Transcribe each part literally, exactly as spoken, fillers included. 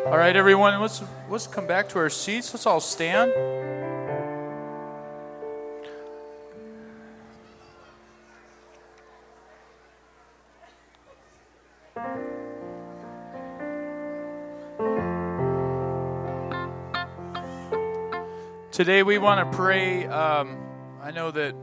All right, everyone, let's let's come back to our seats. Let's all stand. Today we want to pray. Um, I know that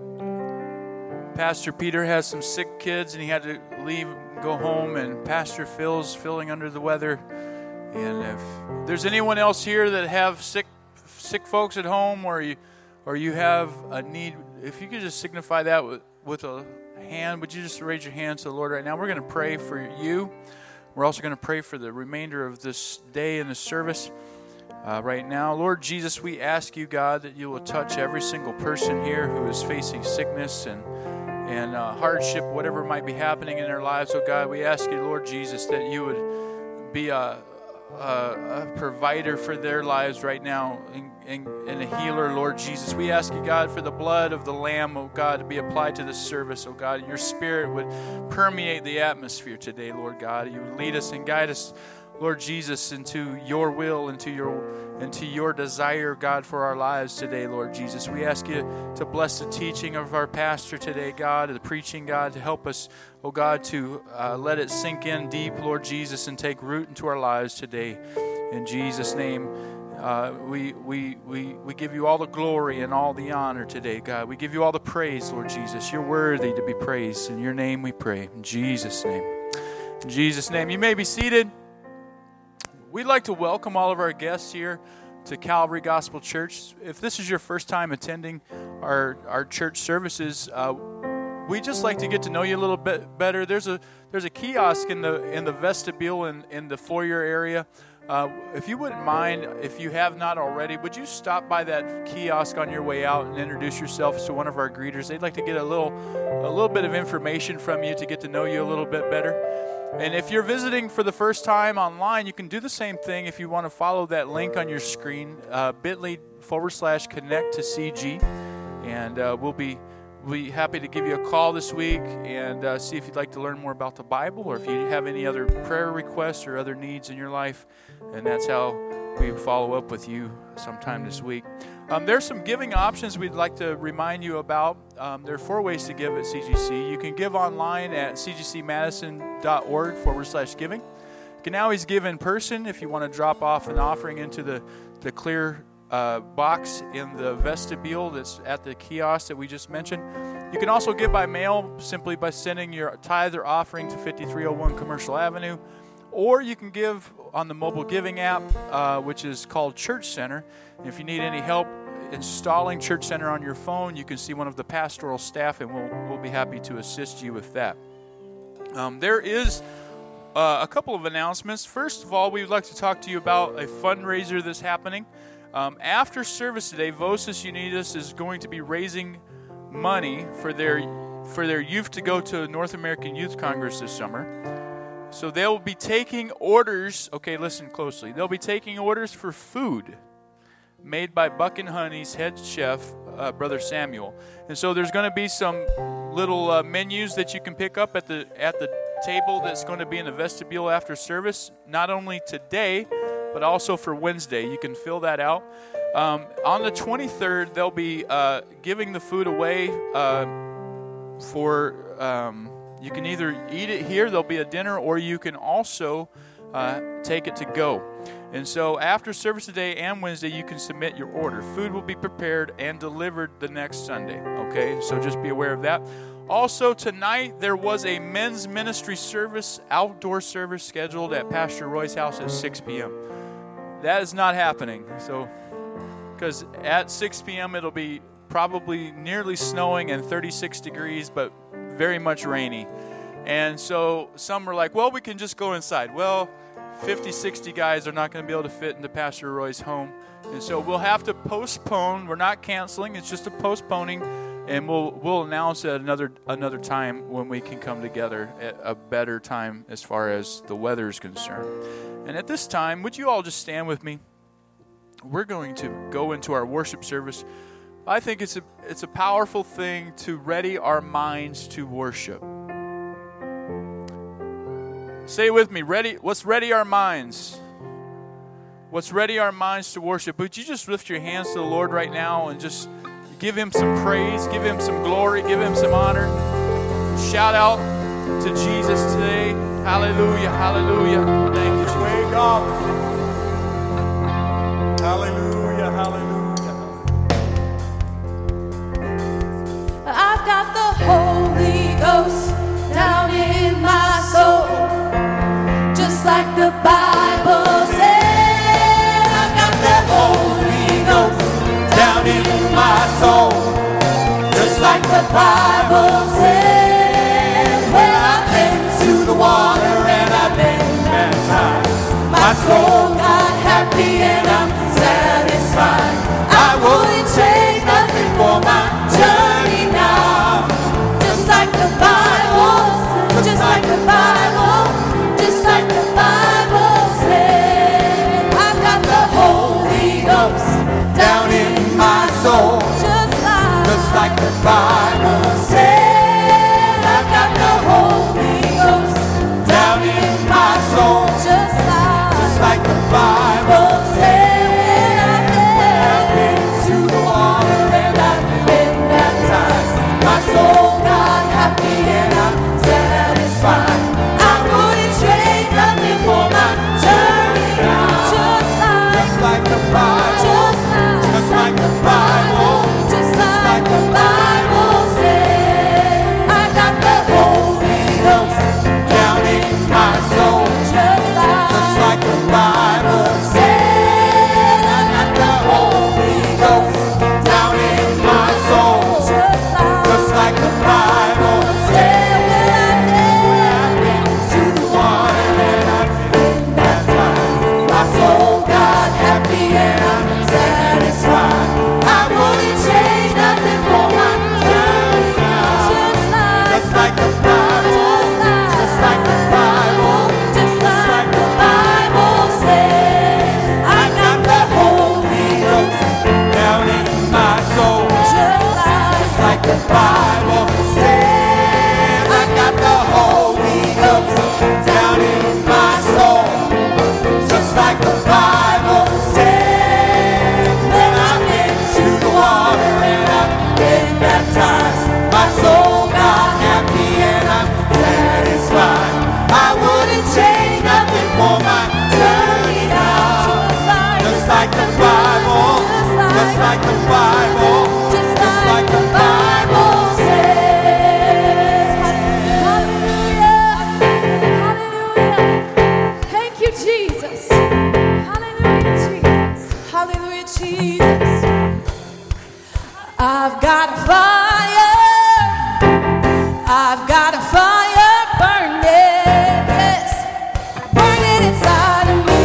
Pastor Peter has some sick kids and he had to leave, go home, and Pastor Phil's feeling under the weather. And if there's anyone else here that have sick sick folks at home, or you or you have a need, if you could just signify that with, with a hand, would you just raise your hand to the Lord right now? We're going to pray for you. We're also going to pray for the remainder of this day and the service. Uh, right now, Lord Jesus, we ask you, God, that you will touch every single person here who is facing sickness and and uh, hardship, whatever might be happening in their lives. Oh God, we ask you, Lord Jesus, that you would be a, a, a provider for their lives right now and, and, and a healer, Lord Jesus. We ask you, God, for the blood of the Lamb, oh God, to be applied to this service, oh God. Your Spirit would permeate the atmosphere today, Lord God. You would lead us and guide us, Lord Jesus, into your will, into your into your desire, God, for our lives today, Lord Jesus. We ask you to bless the teaching of our pastor today, God, the preaching, God, to help us, oh God, to uh, let it sink in deep, Lord Jesus, and take root into our lives today. In Jesus' name, uh, we, we, we, we give you all the glory and all the honor today, God. We give you all the praise, Lord Jesus. You're worthy to be praised. In your name we pray. In Jesus' name. In Jesus' name. You may be seated. We'd like to welcome all of our guests here to Calvary Gospel Church. If this is your first time attending our, our church services, uh, we just like to get to know you a little bit better. There's a there's a kiosk in the in the vestibule in, in the foyer area. Uh, if you wouldn't mind, if you have not already, would you stop by that kiosk on your way out and introduce yourself to one of our greeters? They'd like to get a little a little bit of information from you to get to know you a little bit better. And if you're visiting for the first time online, you can do the same thing if you want to follow that link on your screen, uh, bit.ly forward slash connect to CG. And uh, we'll be we'll be happy to give you a call this week and uh, see if you'd like to learn more about the Bible, or if you have any other prayer requests or other needs in your life. And that's how we follow up with you sometime this week. Um, there's some giving options we'd like to remind you about. Um, there are four ways to give at C G C. You can give online at cgcmadison.org forward slash giving. You can always give in person if you want to drop off an offering into the, the clear uh, box in the vestibule that's at the kiosk that we just mentioned. You can also give by mail simply by sending your tithe or offering to fifty-three oh one Commercial Avenue. Or you can give on the mobile giving app, uh, which is called Church Center. And if you need any help installing Church Center on your phone, you can see one of the pastoral staff, and we'll we'll be happy to assist you with that. Um, there is uh, a couple of announcements. First of all, we would like to talk to you about a fundraiser that's happening. Um, after service today, Vocis Unidas is going to be raising money for their for their youth to go to North American Youth Congress this summer. So they'll be taking orders. Okay, listen closely. They'll be taking orders for food made by Buck and Honey's head chef, uh, Brother Samuel. And so there's going to be some little uh, menus that you can pick up at the at the table that's going to be in the vestibule after service, not only today, but also for Wednesday. You can fill that out. Um, on the twenty-third, they'll be uh, giving the food away uh, for... Um, you can either eat it here, there'll be a dinner, or you can also uh, take it to go. And so after service today and Wednesday, you can submit your order. Food will be prepared and delivered the next Sunday, okay? So just be aware of that. Also, tonight, there was a men's ministry service, outdoor service scheduled at Pastor Roy's house at six p.m. That is not happening. So, because at six p.m., it'll be probably nearly snowing and thirty-six degrees, but very much rainy. And so some are like, well, we can just go inside. Well, fifty, sixty guys are not going to be able to fit into Pastor Roy's home. And so we'll have to postpone. We're not canceling. It's just a postponing. And we'll we'll announce at another another time when we can come together at a better time as far as the weather is concerned. And at this time, would you all just stand with me? We're going to go into our worship service. I think it's a it's a powerful thing to ready our minds to worship. Say it with me, ready, let's ready our minds. Let's ready our minds to worship. Would you just lift your hands to the Lord right now and just give Him some praise, give Him some glory, give Him some honor. Shout out to Jesus today. Hallelujah, hallelujah. Thank you, Jesus. God. Hallelujah, hallelujah. I've got the Holy Ghost down in my soul, just like the Bible said. I've got the Holy Ghost down in my soul, just like the Bible said. When I've been to the water and I've been baptized, my soul got happy and I'm satisfied. I wouldn't trade nothing for my journey now. Just like the Bible, just like the Bible, just like the Bible said. I've got the Holy Ghost down in my soul, just like, just like the Bible said. I've got the Holy Ghost down in my soul, just like, just like the Bible said. I've been to the water and I've been baptized. My soul got happy and I'm satisfied. I wouldn't trade nothing for my journey now. Just like, just like the Bible, just like, just like the Bible, just like the Bible said. I got the Holy Ghost down in my soul, just like, just like the Bible said. I got the Holy Ghost down in my soul, just like, just like the Bible said. I've been to the water and I've been baptized. My soul got happy and I'm satisfied. I wouldn't change nothing for my journey now. Just like, just like the Bible, just like the Bible, just like the Bible said. I got the Holy Ghost down in my soul, just like, just like the Bible said. I got the Holy Ghost down in my soul, just like the Bible said. When I've been to the water and I've been baptized, my soul got happy and I'm satisfied. I wouldn't change nothing for my journey now. Just like the Bible, just like the Bible, just like the Bible says. Hallelujah, hallelujah. Thank you, Jesus. Hallelujah, Jesus. Hallelujah, Jesus. I've got a fire. I've got a fire burning, yes, burning inside of me.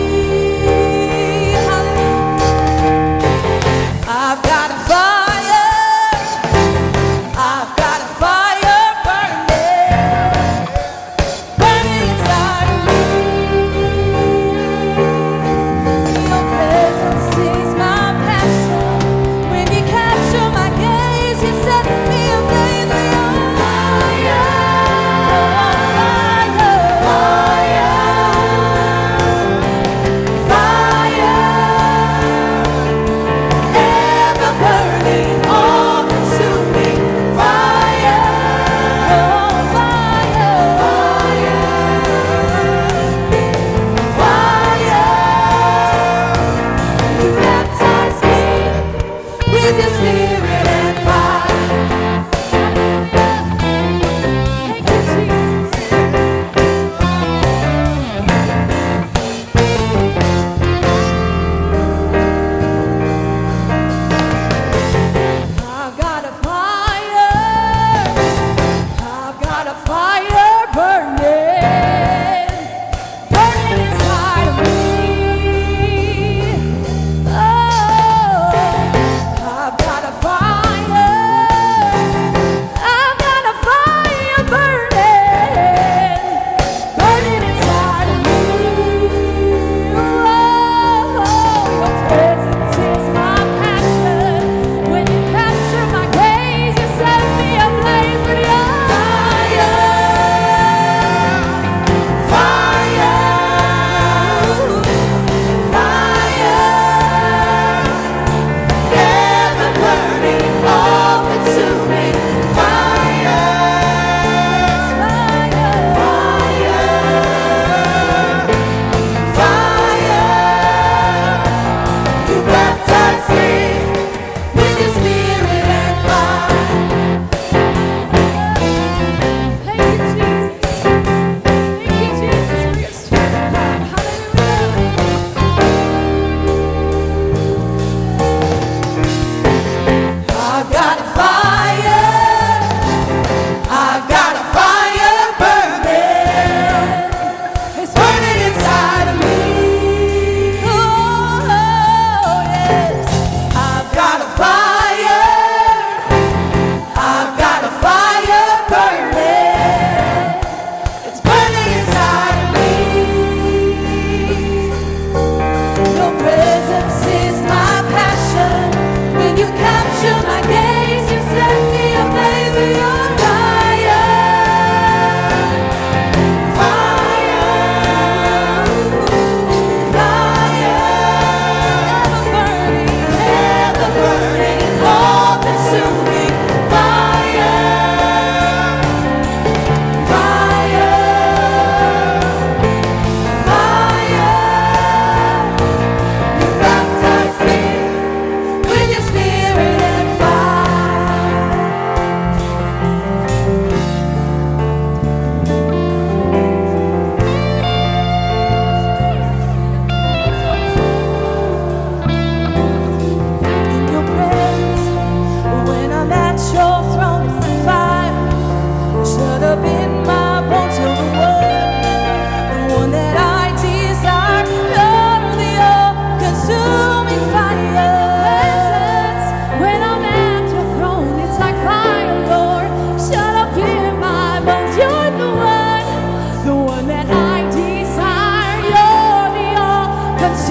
Hallelujah. I've got a fire. I've got a fire burning, burning inside of me.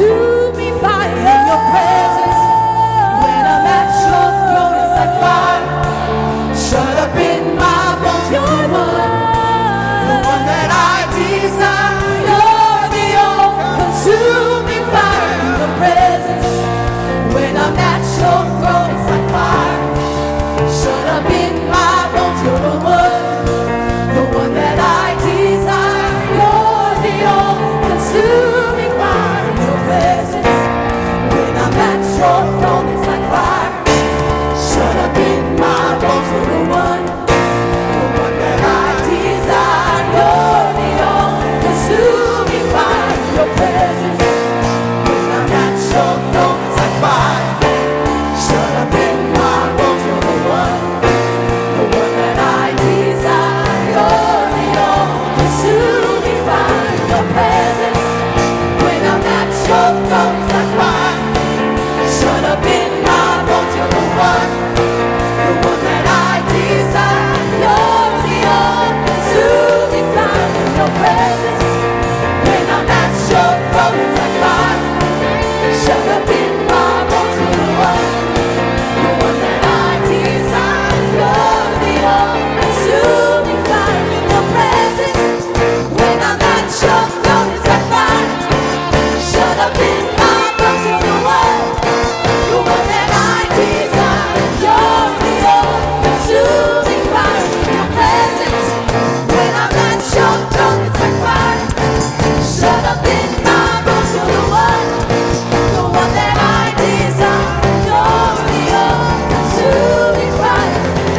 consuming fire. In your presence, when I'm at your throne, it's like fire. Shut up in my bones, you're the one, the one that I desire. You're the all-consuming fire. In your presence, when I'm at your throne, it's like fire. Shut up in my bones, you're the one, the one that I desire. You're the all-consuming fire. In your presence, when I'm at your throne, it's like fire. Shut up in my bones, you're the one, the one that I desire. You're the all-consuming fire. In your presence, when I'm at your throne, it's like fire. Shut up in my bones, you're the one, the one that I desire. You're the all-consuming fire. In your presence, when I'm at your throne, it's like fire. Shut up in my bones, you're the one, the one that I desire. You're the all-consuming fire. In your presence, when I'm at your throne, it's like fire. Shut up in my bones, you're the one, the one that I desire. You're the all-consuming fire. In your presence, when I'm at your throne, it's like fire. Shut up in my bones, you're the one, the one that I desire. You're the all-consuming fire. In your presence, when I'm at your throne, it's like fire. Shut up in my bones, you're the one, the one that I desire. You're the all-consuming fire.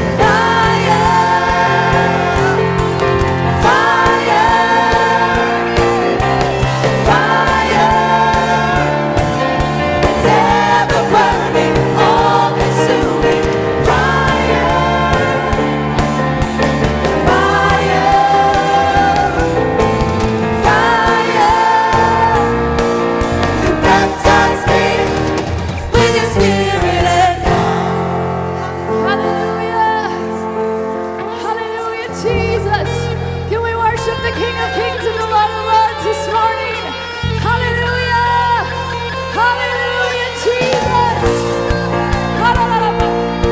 Fire, fire, fire. It's ever burning, all-consuming fire. Fire, fire. You baptize me with your spirit and hallelujah. Hallelujah, Jesus. Can we worship the King of Kings and the Lord of Lords this morning? Hallelujah. Hallelujah, Jesus. Hallelujah.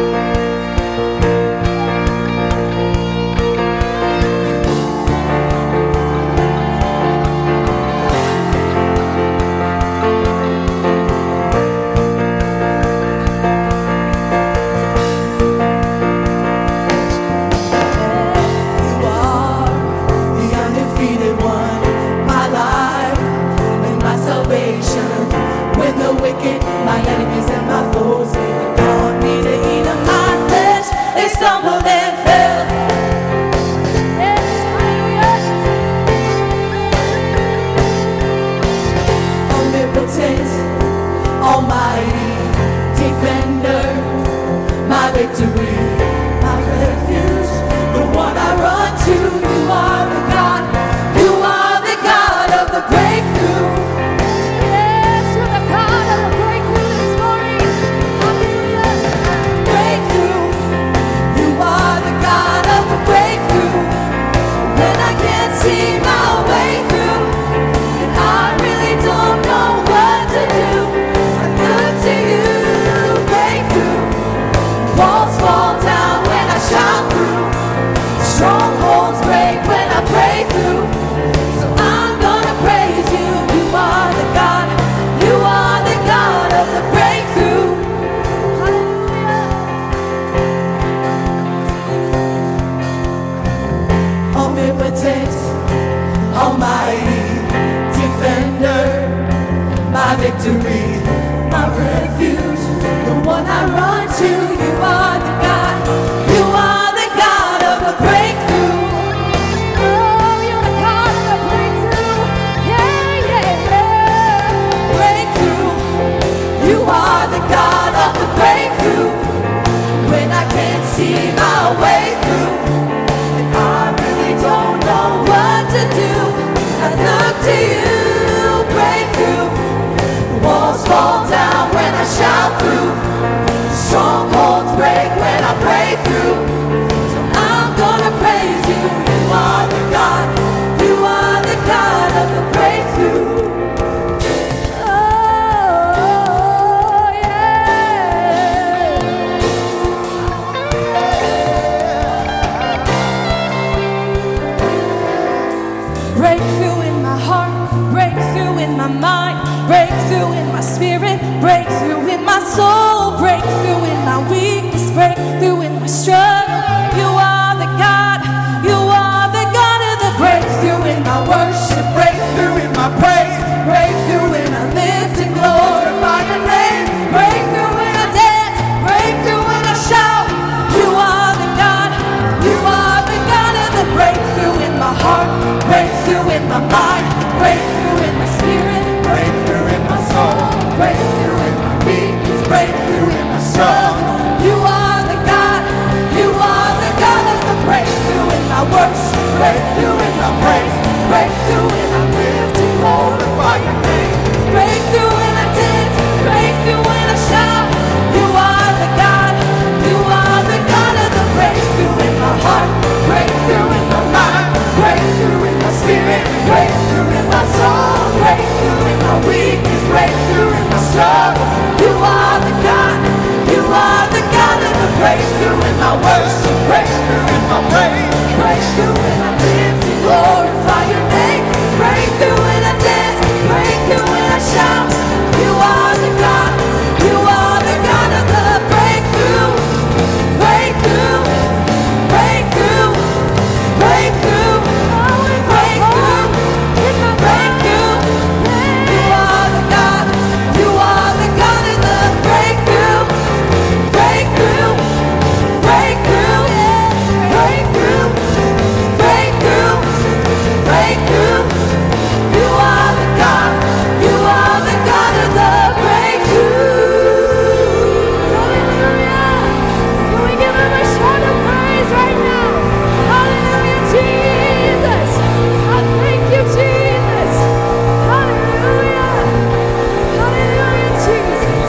You are the undefeated one, my life and my salvation. When the wicked, my enemies and my foes, want me to eat of my flesh, they stumbled and fell. Yes, hallelujah. Omnipotent, almighty, defender, my victory, my refuge, the one I run to. You are the God, you are the God of the breakthrough. Yes, you're the God of the breakthrough this morning. Hallelujah. Breakthrough, you are the God of the breakthrough. When I can't see my way through, and I really don't know what to do, I look to you. Breakthrough, walls fall down when I shout through, strongholds break when I pray through. So I'm gonna praise you. You are the God, you are the God of the breakthrough. Hallelujah. Omnipotent, almighty, defender, my victory, my refuge, the one I run to. You are the God, you are the God of the breakthrough. Oh, you're the God of the breakthrough. Yeah, yeah, yeah. Breakthrough, you are the God of the breakthrough. When I can't see my way through, and I really don't know what to do, I look to you. Breakthrough, walls mind, breakthrough in my spirit, breakthrough in my soul, breakthrough in my weakness, breakthrough in my struggle. You are the God, you are the God of the breakthrough in my worship, breakthrough in my praise, breakthrough when I live to glorify your name, breakthrough when I dance, breakthrough when I shout. You are the God, you are the God of the breakthrough in my heart, breakthrough in my mind, breakthrough in my spirit, breakthrough in my soul, breakthrough in my weakness, breakthrough in my struggle. You are the God, you are the God of the breakthrough in my worship, breakthrough in my praise, breakthrough when I live to glorify your name, breakthrough when I dance, breakthrough when I shout. You are the God, you are the God of the breakthrough in my heart, breakthrough in my mind, breakthrough in my spirit, breakthrough in my soul, breakthrough in my weakness, breakthrough in my struggle. You are the God, you are the God of the breakthrough in my worship, breakthrough in my praise, breakthrough when I live to glorify your name, breakthrough when I dance, breakthrough when I shout. You are the God, you are the God of the breakthrough, breakthrough, breakthrough, breakthrough, breakthrough, breakthrough. You are the God, you are the God of the breakthrough, breakthrough, breakthrough, breakthrough, breakthrough, breakthrough. You are the God, you are the God of the breakthrough. Hallelujah. Can we give him a shout of praise right now? Hallelujah, Jesus. I thank you, Jesus. Hallelujah. Hallelujah, Jesus.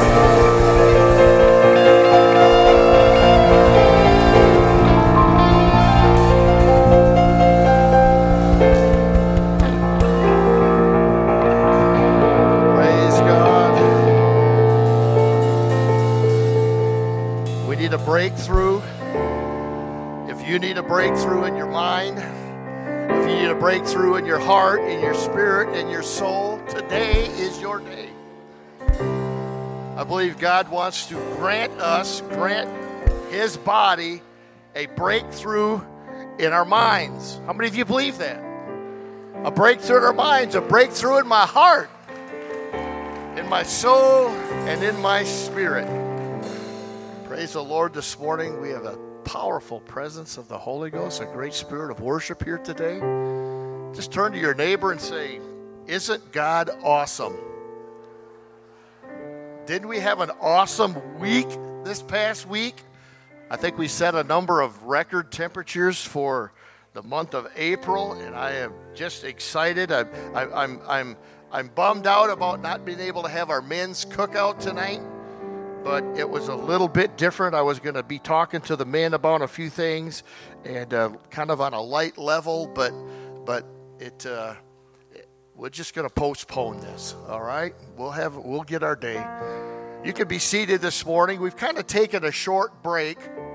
Praise God. We need a breakthrough. If you need a breakthrough in your mind, if you need a breakthrough in your heart, in your spirit, in your soul, today is your day. I believe God wants to grant us, grant his body a breakthrough in our minds. How many of you believe that? A breakthrough in our minds, a breakthrough in my heart, in my soul, and in my spirit. Praise the Lord this morning. We have a powerful presence of the Holy Ghost, a great spirit of worship here today. Just turn to your neighbor and say, isn't God awesome? Didn't we have an awesome week this past week? I think we set a number of record temperatures for the month of April, and I am just excited. I, I, I'm, I'm, I'm bummed out about not being able to have our men's cookout tonight, but it was a little bit different. I was going to be talking to the men about a few things, and uh, kind of on a light level, but but it. Uh, We're just going to postpone this, all right? We'll have, we'll get our day. You can be seated this morning. We've kind of taken a short break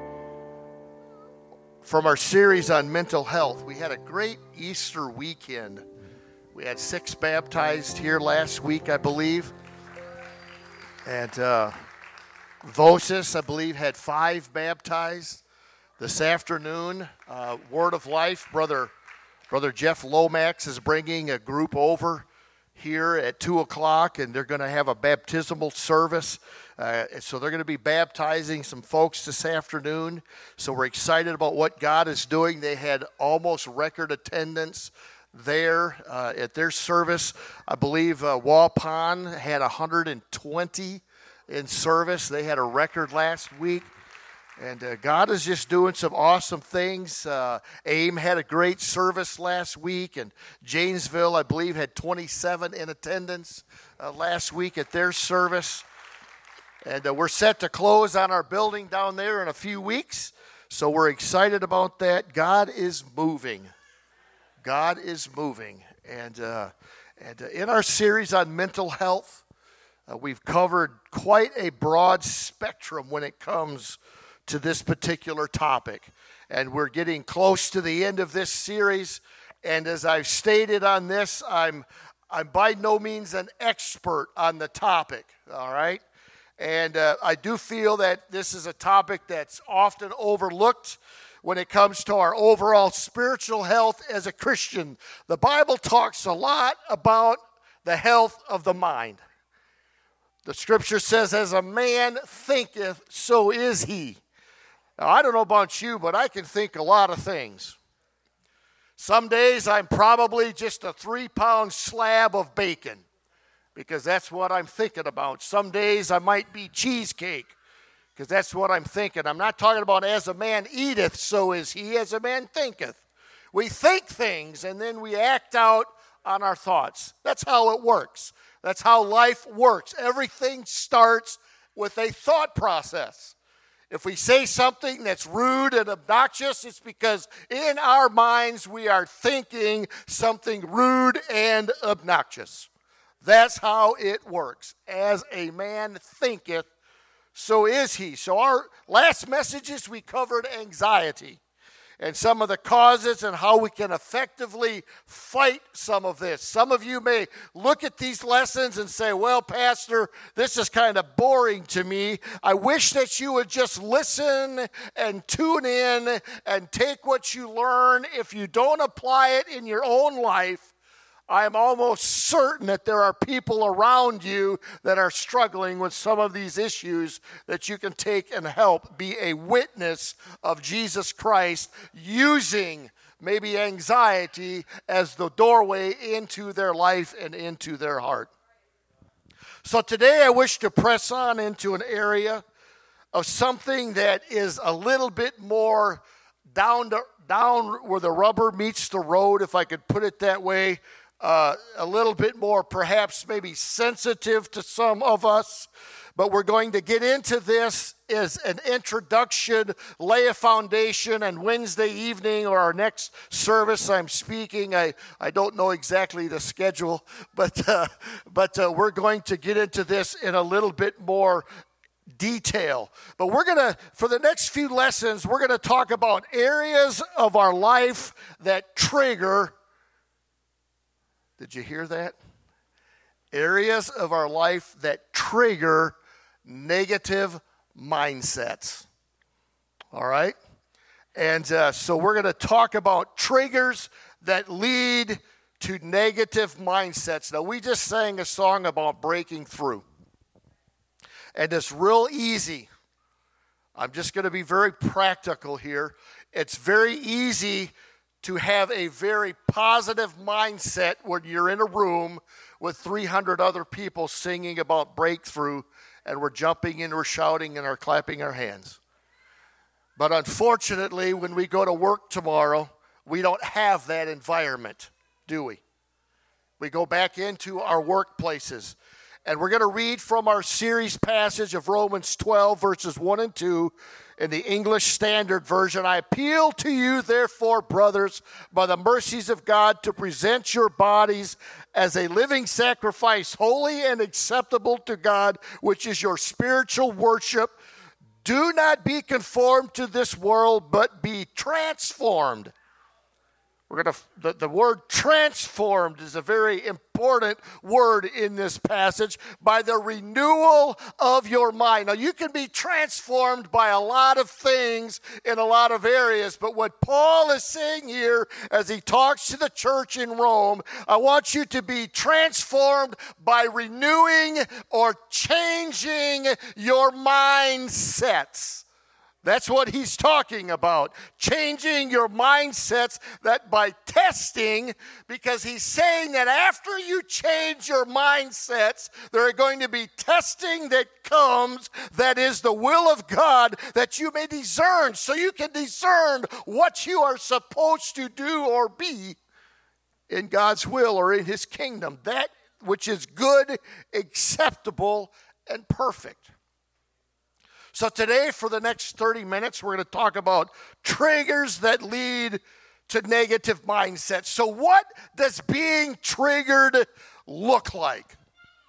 from our series on mental health. We had a great Easter weekend. We had six baptized here last week, I believe. And uh, Vosis, I believe, had five baptized. This afternoon, uh, Word of Life, Brother... Brother Jeff Lomax is bringing a group over here at two o'clock, and they're going to have a baptismal service. Uh, so they're going to be baptizing some folks this afternoon. So we're excited about what God is doing. They had almost record attendance there uh, at their service. I believe uh, Waupun had one hundred twenty in service. They had a record last week. And uh, God is just doing some awesome things. Uh, AIM had a great service last week, and Janesville, I believe, had twenty-seven in attendance uh, last week at their service. And uh, we're set to close on our building down there in a few weeks, so we're excited about that. God is moving. God is moving. And, uh, and uh, in our series on mental health, uh, we've covered quite a broad spectrum when it comes to this particular topic. And we're getting close to the end of this series. And as I've stated on this, I'm I'm by no means an expert on the topic, all right? And uh, I do feel that this is a topic that's often overlooked when it comes to our overall spiritual health as a Christian. The Bible talks a lot about the health of the mind. The scripture says, as a man thinketh, so is he. Now, I don't know about you, but I can think a lot of things. Some days I'm probably just a three-pound slab of bacon because that's what I'm thinking about. Some days I might be cheesecake because that's what I'm thinking. I'm not talking about as a man eateth, so is he, as a man thinketh. We think things and then we act out on our thoughts. That's how it works. That's how life works. Everything starts with a thought process. If we say something that's rude and obnoxious, it's because in our minds we are thinking something rude and obnoxious. That's how it works. As a man thinketh, so is he. So our last messages we covered anxiety and some of the causes and how we can effectively fight some of this. Some of you may look at these lessons and say, well, Pastor, this is kind of boring to me. I wish that you would just listen and tune in and take what you learn. If you don't apply it in your own life, I'm almost certain that there are people around you that are struggling with some of these issues that you can take and help be a witness of Jesus Christ using maybe anxiety as the doorway into their life and into their heart. So today I wish to press on into an area of something that is a little bit more down to, down where the rubber meets the road, if I could put it that way. Uh, a little bit more perhaps maybe sensitive to some of us, but we're going to get into this as an introduction, lay a foundation, and Wednesday evening or our next service I'm speaking. I, I don't know exactly the schedule, but, uh, but uh, we're going to get into this in a little bit more detail. But we're going to, for the next few lessons, we're going to talk about areas of our life that trigger. Did you hear that? Areas of our life that trigger negative mindsets. All right? And uh, so we're going to talk about triggers that lead to negative mindsets. Now, we just sang a song about breaking through. And it's real easy. I'm just going to be very practical here. It's very easy to have a very positive mindset when you're in a room with three hundred other people singing about breakthrough and we're jumping and we're shouting and we're clapping our hands. But unfortunately, when we go to work tomorrow, we don't have that environment, do we? We go back into our workplaces. And we're going to read from our series passage of Romans twelve, verses one and two, in the English Standard Version. I appeal to you, therefore, brothers, by the mercies of God, to present your bodies as a living sacrifice, holy and acceptable to God, which is your spiritual worship. Do not be conformed to this world, but be transformed. We're going to, the, the word transformed is a very important word in this passage, by the renewal of your mind. Now, you can be transformed by a lot of things in a lot of areas, but what Paul is saying here as he talks to the church in Rome, I want you to be transformed by renewing or changing your mindsets. That's what he's talking about, changing your mindsets, that by testing, because he's saying that after you change your mindsets, there are going to be testing that comes that is the will of God, that you may discern, so you can discern what you are supposed to do or be in God's will or in his kingdom, that which is good, acceptable, and perfect. So today, for the next thirty minutes, we're going to talk about triggers that lead to negative mindsets. So what does being triggered look like?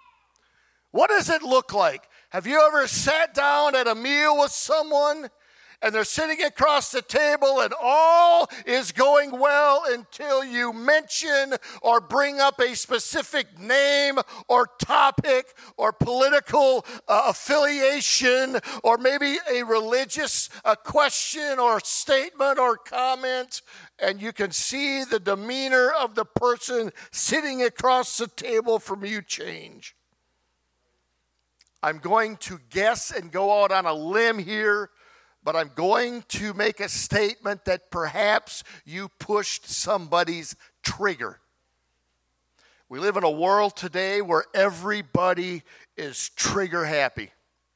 What does it look like? Have you ever sat down at a meal with someone and they're sitting across the table, and all is going well until you mention or bring up a specific name or topic or political uh, affiliation or maybe a religious uh, question or statement or comment, and you can see the demeanor of the person sitting across the table from you change. I'm going to guess and go out on a limb here, but I'm going to make a statement that perhaps you pushed somebody's trigger. We live in a world today where everybody is trigger happy.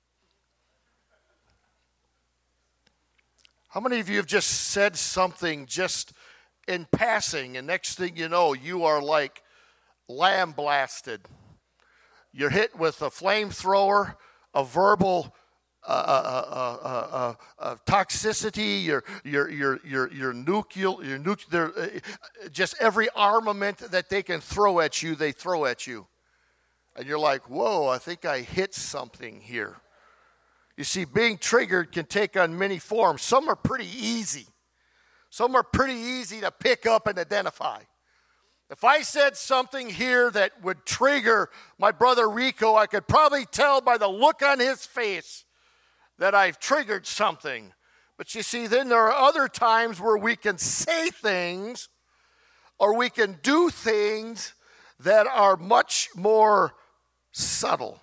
How many of you have just said something just in passing, and next thing you know, you are like lambasted? You're hit with a flamethrower, a verbal uh, uh, uh, uh, uh, uh, toxicity, your your your your your nuclear, your nuclear, uh, just every armament that they can throw at you, they throw at you, and you're like, whoa, I think I hit something here. You see, being triggered can take on many forms. Some are pretty easy. Some are pretty easy to pick up and identify. If I said something here that would trigger my brother Rico, I could probably tell by the look on his face that I've triggered something. But you see, then there are other times where we can say things or we can do things that are much more subtle,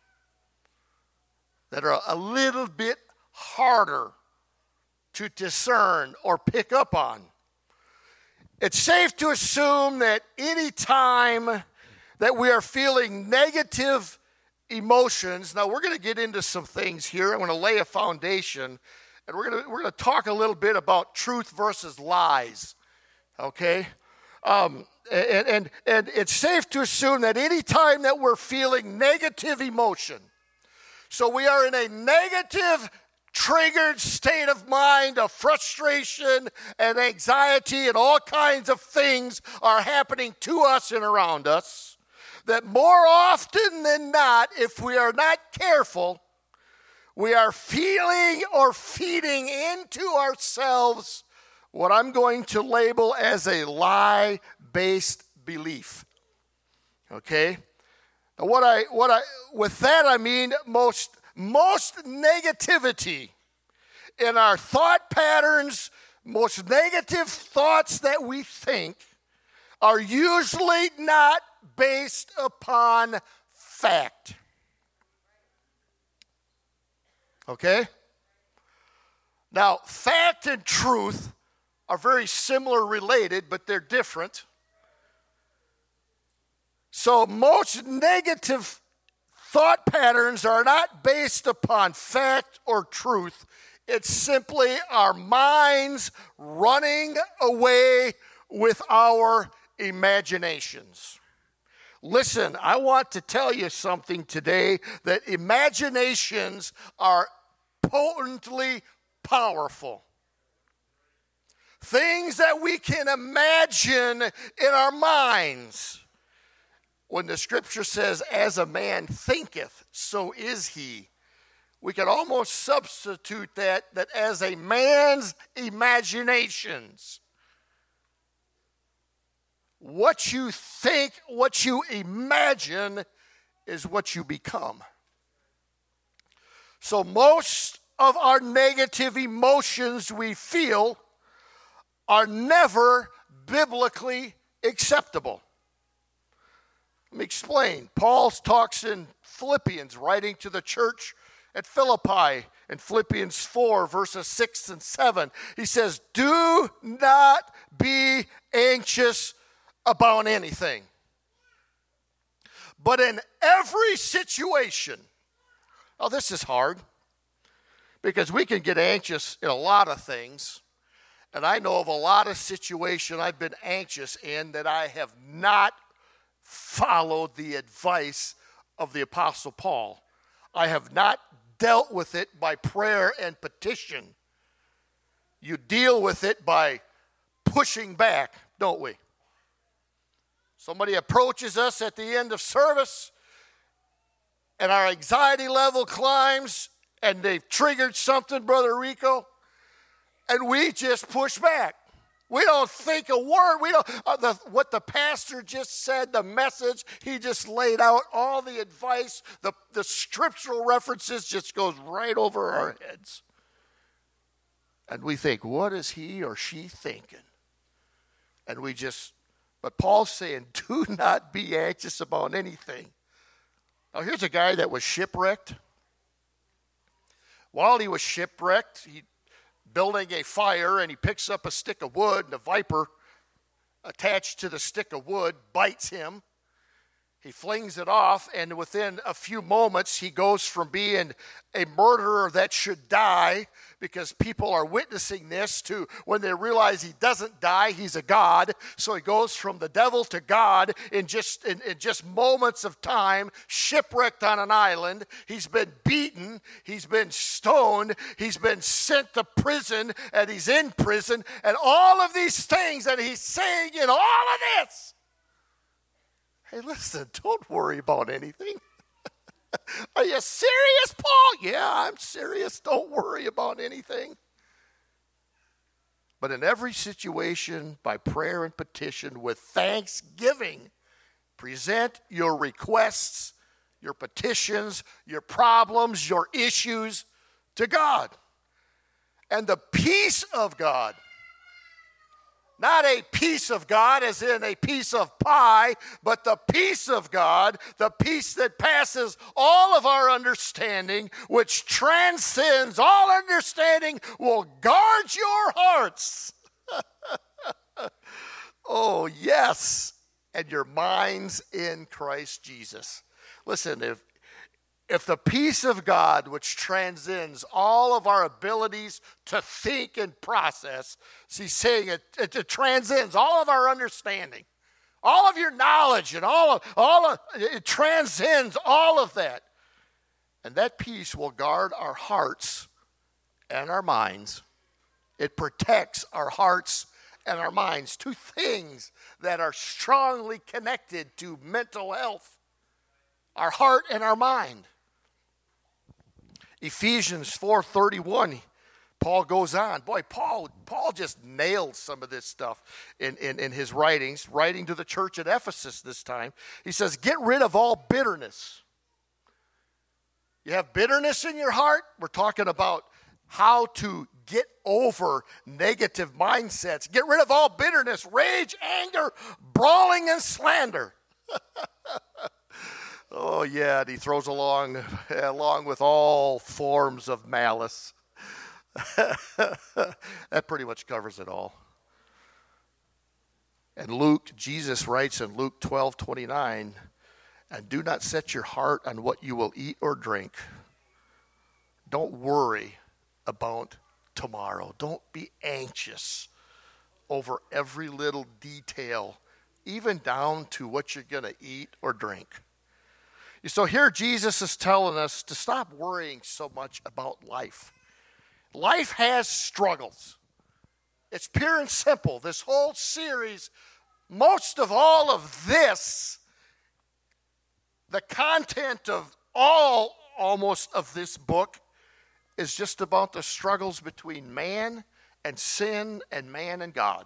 that are a little bit harder to discern or pick up on. It's safe to assume that any time that we are feeling negative emotions, now we're going to get into some things here. I'm going to lay a foundation, and we're going to we're going to talk a little bit about truth versus lies, okay? Um, and, and, and it's safe to assume that any time that we're feeling negative emotion, so we are in a negative triggered state of mind of frustration and anxiety, and all kinds of things are happening to us and around us, that more often than not, if we are not careful, we are feeling or feeding into ourselves what I'm going to label as a lie-based belief. Okay? Now what I what I with that I mean most Most negativity in our thought patterns, most negative thoughts that we think are usually not based upon fact. Okay? Now, fact and truth are very similar related, but they're different. So most negative thought patterns are not based upon fact or truth. It's simply our minds running away with our imaginations. Listen, I want to tell you something today, that imaginations are potently powerful. Things that we can imagine in our minds. When the scripture says, as a man thinketh, so is he, we could almost substitute that, that as a man's imaginations. What you think, what you imagine, is what you become. So most of our negative emotions we feel are never biblically acceptable. Let me explain. Paul talks in Philippians, writing to the church at Philippi in Philippians four, verses six and seven. He says, do not be anxious about anything, but in every situation. Now, this is hard because we can get anxious in a lot of things. And I know of a lot of situations I've been anxious in that I have not followed the advice of the Apostle Paul. I have not dealt with it by prayer and petition. You deal with it by pushing back, don't we? Somebody approaches us at the end of service, and our anxiety level climbs, and they've triggered something, Brother Rico, And we just push back. We don't think a word. We don't. Uh, the, what the pastor just said, the message he just laid out, all the advice, the, the scriptural references just goes right over our heads. And we think, what is he or she thinking? And we just, but Paul's saying, do not be anxious about anything. Now here's a guy that was shipwrecked. While he was shipwrecked, he building a fire, and he picks up a stick of wood, and a viper attached to the stick of wood bites him. He flings it off, and within a few moments, he goes from being a murderer that should die because people are witnessing this to when they realize he doesn't die, he's a god. So he goes from the devil to God in just in, in just moments of time, shipwrecked on an island. He's been beaten, he's been stoned, he's been sent to prison, and he's in prison, and all of these things that he's saying in all of this. Hey, listen, don't worry about anything. Are you serious, Paul? Yeah, I'm serious. Don't worry about anything. But in every situation, by prayer and petition, with thanksgiving, present your requests, your petitions, your problems, your issues to God. And the peace of God, not a piece of God as in a piece of pie, but the peace of God, the peace that passes all of our understanding, which transcends all understanding, will guard your hearts. Oh, yes, and your minds in Christ Jesus. Listen, if If the peace of God, which transcends all of our abilities to think and process, he's saying it, it, it transcends all of our understanding, all of your knowledge, and all of all of it transcends all of that. And that peace will guard our hearts and our minds. It protects our hearts and our minds. Two things that are strongly connected to mental health: our heart and our mind. Ephesians four thirty-one, Paul goes on. Boy, Paul Paul just nailed some of this stuff in, in, in his writings, writing to the church at Ephesus this time. He says, get rid of all bitterness. You have bitterness in your heart? We're talking about how to get over negative mindsets. Get rid of all bitterness, rage, anger, brawling, and slander. Oh, yeah, and he throws along, along with all forms of malice. That pretty much covers it all. And Luke, Jesus writes in Luke twelve twenty-nine, and do not set your heart on what you will eat or drink. Don't worry about tomorrow. Don't be anxious over every little detail, even down to what you're going to eat or drink. So here Jesus is telling us to stop worrying so much about life. Life has struggles. It's pure and simple. This whole series, most of all of this, the content of all almost of this book is just about the struggles between man and sin and man and God.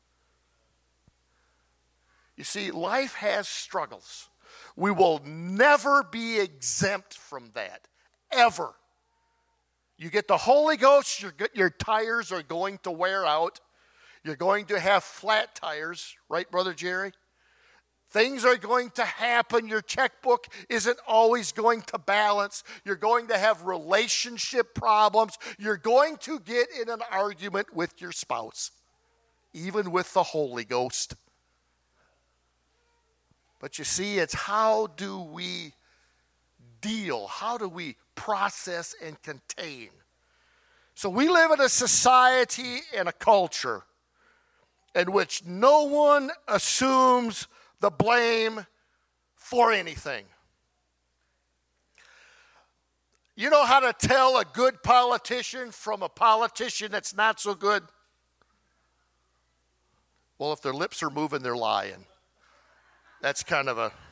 You see, life has struggles. We will never be exempt from that, ever. You get the Holy Ghost, your, your tires are going to wear out. You're going to have flat tires, right, Brother Jerry? Things are going to happen. Your checkbook isn't always going to balance. You're going to have relationship problems. You're going to get in an argument with your spouse, even with the Holy Ghost. But you see, it's how do we deal? How do we process and contain? So we live in a society and a culture in which no one assumes the blame for anything. You know how to tell a good politician from a politician that's not so good? Well, if their lips are moving, they're lying. That's kind of a,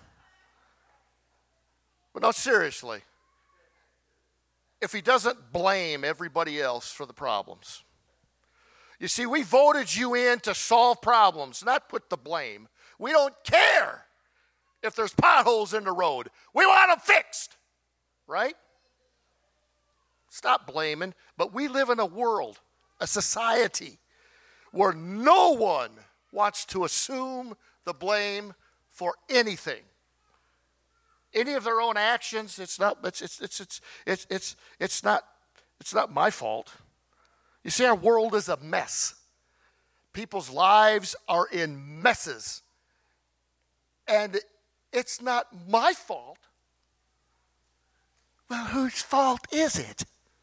but no, seriously. If he doesn't blame everybody else for the problems, You see, we voted you in to solve problems, not put the blame. We don't care if there's potholes in the road. We want them fixed, right? Stop blaming. But we live in a world, a society, where no one wants to assume the blame for anything. Any of their own actions, it's not it's it's it's it's it's it's, it's not it's not my fault. You see, our world is a mess. People's lives are in messes. And it's not my fault. Well, whose fault is it?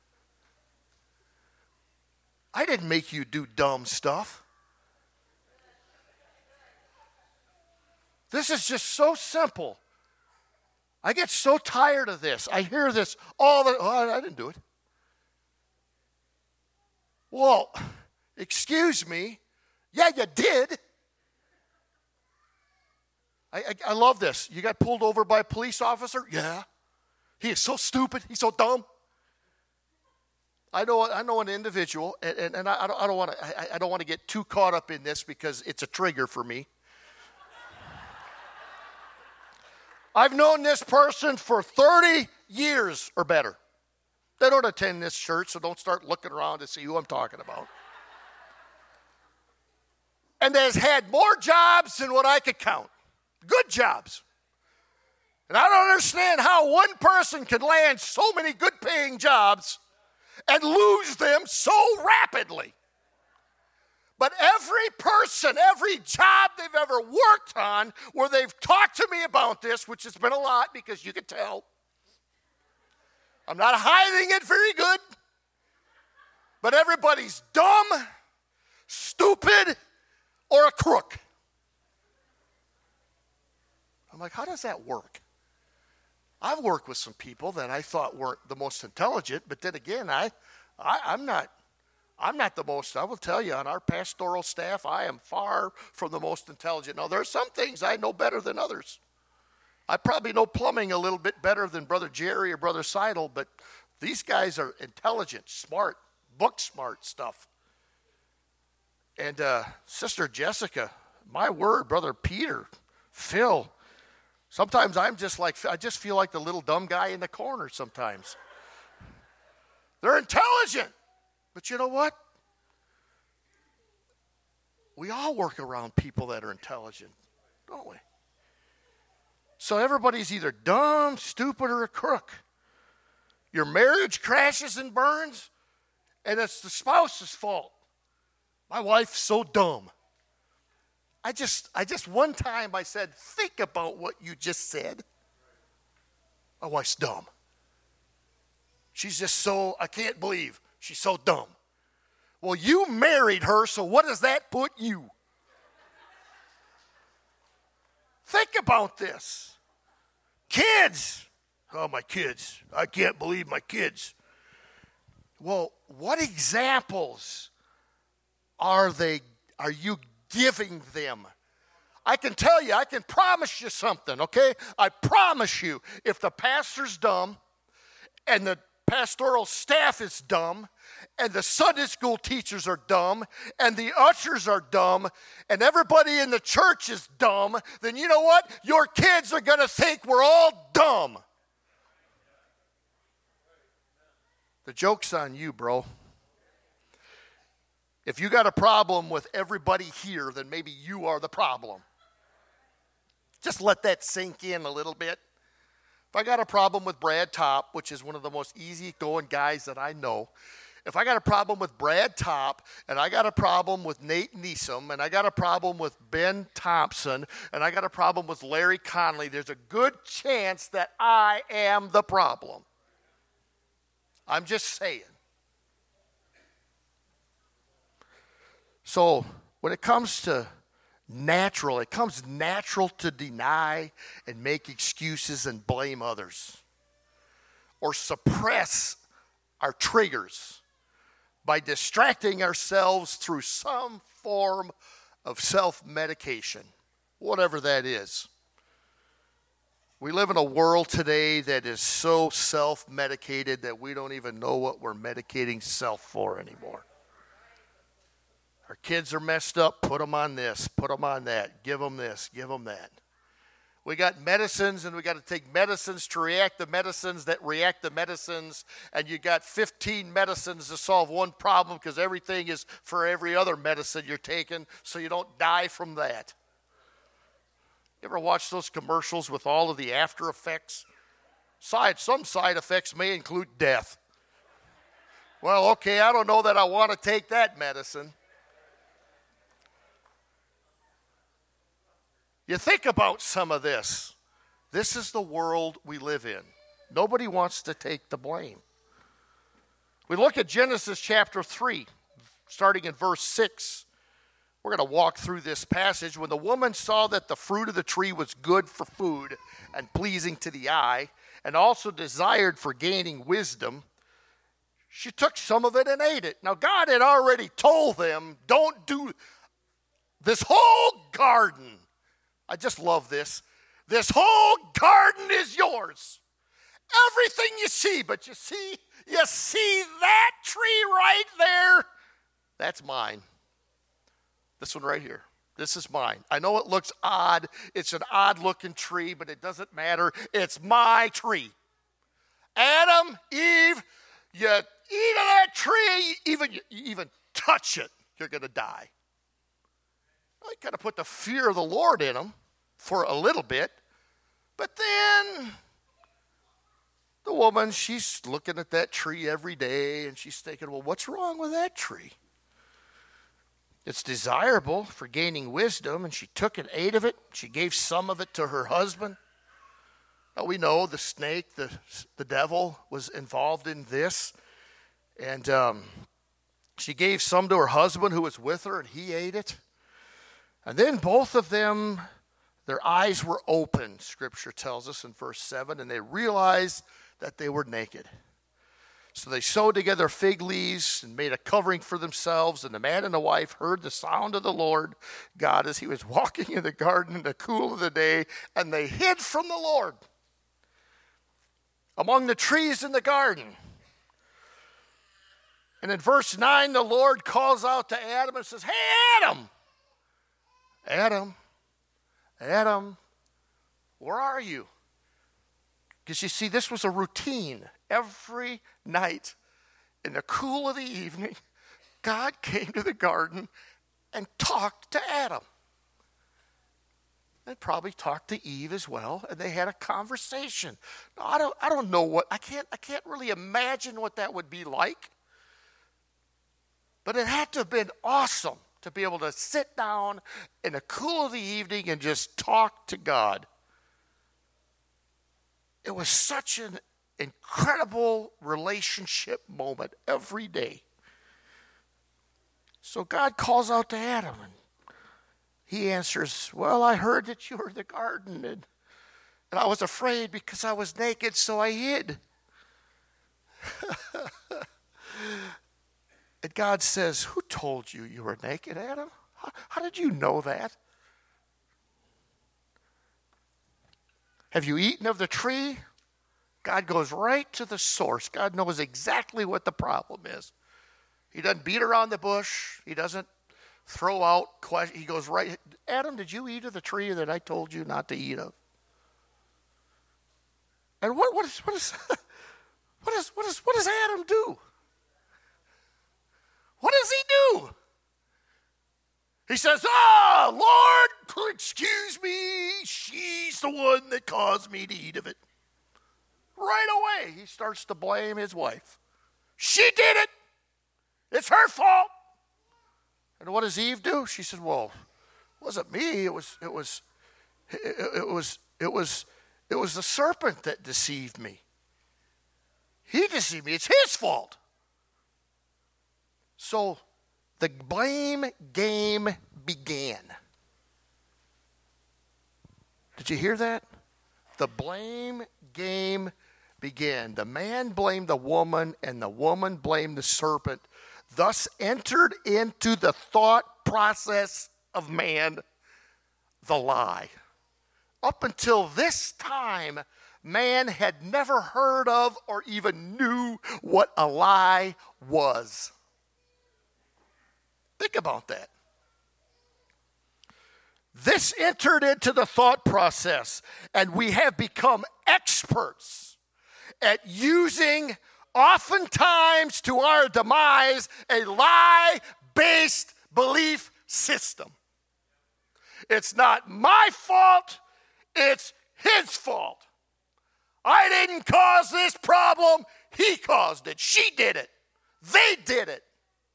I didn't make you do dumb stuff. This is just so simple. I get so tired of this. I hear this all the oh, I didn't do it. Well, excuse me. Yeah, you did. I, I, I love this. You got pulled over by a police officer? Yeah. He is so stupid. He's so dumb. I know. I know an individual, and, and, and I, I don't, I don't want to. I, I don't want to get too caught up in this because it's a trigger for me. I've known this person for thirty years or better. They don't attend this church, so don't start looking around to see who I'm talking about. And has had more jobs than what I could count. Good jobs. And I don't understand how one person can land so many good-paying jobs and lose them so rapidly. But every person, every job they've ever worked on where they've talked to me about this, which has been a lot because you can tell, I'm not hiding it very good, but everybody's dumb, stupid, or a crook. I'm like, how does that work? I've worked with some people that I thought weren't the most intelligent, but then again, I, I, I'm not, I'm not the most. I will tell you, on our pastoral staff, I am far from the most intelligent. Now, there are some things I know better than others. I probably know plumbing a little bit better than Brother Jerry or Brother Seidel, but these guys are intelligent, smart, book smart stuff. And uh, Sister Jessica, my word, Brother Peter, Phil. Sometimes I'm just like, I just feel like the little dumb guy in the corner sometimes. They're intelligent. But you know what? We all work around people that are intelligent, don't we? So everybody's either dumb, stupid, or a crook. Your marriage crashes and burns, and it's the spouse's fault. My wife's so dumb. I just, I just one time I said, think about what you just said. My wife's dumb. She's just so, I can't believe she's so dumb. Well, you married her, so what does that put you? Think about this. Kids. Oh, my kids. I can't believe my kids. Well, what examples are they, are you giving them? I can tell you, I can promise you something, okay? I promise you, if the pastor's dumb and the pastoral staff is dumb and the Sunday school teachers are dumb and the ushers are dumb and everybody in the church is dumb, then you know what? Your kids are going to think we're all dumb. The joke's on you, bro. If you got a problem with everybody here, then maybe you are the problem. Just let that sink in a little bit. If I got a problem with Brad Topp, which is one of the most easygoing guys that I know, if I got a problem with Brad Topp, and I got a problem with Nate Neeson, and I got a problem with Ben Thompson, and I got a problem with Larry Conley, there's a good chance that I am the problem. I'm just saying. So when it comes to natural, it comes natural to deny and make excuses and blame others or suppress our triggers by distracting ourselves through some form of self-medication, whatever that is. We live in a world today that is so self-medicated that we don't even know what we're medicating self for anymore. Our kids are messed up. Put them on this. Put them on that. Give them this. Give them that. We got medicines, and we got to take medicines to react the medicines that react the medicines. And you got fifteen medicines to solve one problem because everything is for every other medicine you're taking, so you don't die from that. You ever watch those commercials with all of the after effects? Side, some side effects may include death. Well, okay, I don't know that I want to take that medicine. You think about some of this. This is the world we live in. Nobody wants to take the blame. We look at Genesis chapter three, starting in verse six. We're going to walk through this passage. When the woman saw that the fruit of the tree was good for food and pleasing to the eye, and also desired for gaining wisdom, she took some of it and ate it. Now, God had already told them, don't do this whole garden. I just love this. This whole garden is yours. Everything you see, but you see, you see that tree right there? That's mine. This one right here. This is mine. I know it looks odd. It's an odd-looking tree, but it doesn't matter. It's my tree. Adam, Eve, you eat of that tree, even you even touch it, you're going to die. Well, you got to put the fear of the Lord in them for a little bit. But then the woman, she's looking at that tree every day, and she's thinking, well, what's wrong with that tree? It's desirable for gaining wisdom, and she took and ate of it. She gave some of it to her husband. Now, we know the snake, the, the devil, was involved in this. And um, she gave some to her husband who was with her, and he ate it. And then both of them, their eyes were opened, Scripture tells us in verse seven, and they realized that they were naked. So they sewed together fig leaves and made a covering for themselves, and the man and the wife heard the sound of the Lord God as he was walking in the garden in the cool of the day, and they hid from the Lord among the trees in the garden. And in verse nine, the Lord calls out to Adam and says, hey, Adam, Adam, Adam, where are you? Because you see, this was a routine. Every night in the cool of the evening, God came to the garden and talked to Adam. And probably talked to Eve as well, and they had a conversation. Now, I don't, I don't know what, I can't, I can't really imagine what that would be like. But it had to have been awesome to be able to sit down in the cool of the evening and just talk to God. It was such an incredible relationship moment every day. So God calls out to Adam, and he answers, well, I heard that you were in the garden, and, and I was afraid because I was naked, so I hid. And God says, who told you you were naked, Adam? How, how did you know that? Have you eaten of the tree? God goes right to the source. God knows exactly what the problem is. He doesn't beat around the bush. He doesn't throw out questions. He goes right, Adam, did you eat of the tree that I told you not to eat of? And what, what, is, what, is, what, is, what, is, what does Adam do? What does he do? He says, ah, Lord, excuse me, she's the one that caused me to eat of it. Right away, he starts to blame his wife. She did it. It's her fault. And what does Eve do? She said, well, it wasn't me. It was, it was, it, it was, it was, it was the serpent that deceived me. He deceived me. It's his fault. So the blame game began. Did you hear that? The blame game began. The man blamed the woman, and the woman blamed the serpent. Thus entered into the thought process of man the lie. Up until this time, man had never heard of or even knew what a lie was. Think about that. This entered into the thought process, and we have become experts at using, oftentimes to our demise, a lie-based belief system. It's not my fault, it's his fault. I didn't cause this problem, he caused it. She did it. They did it.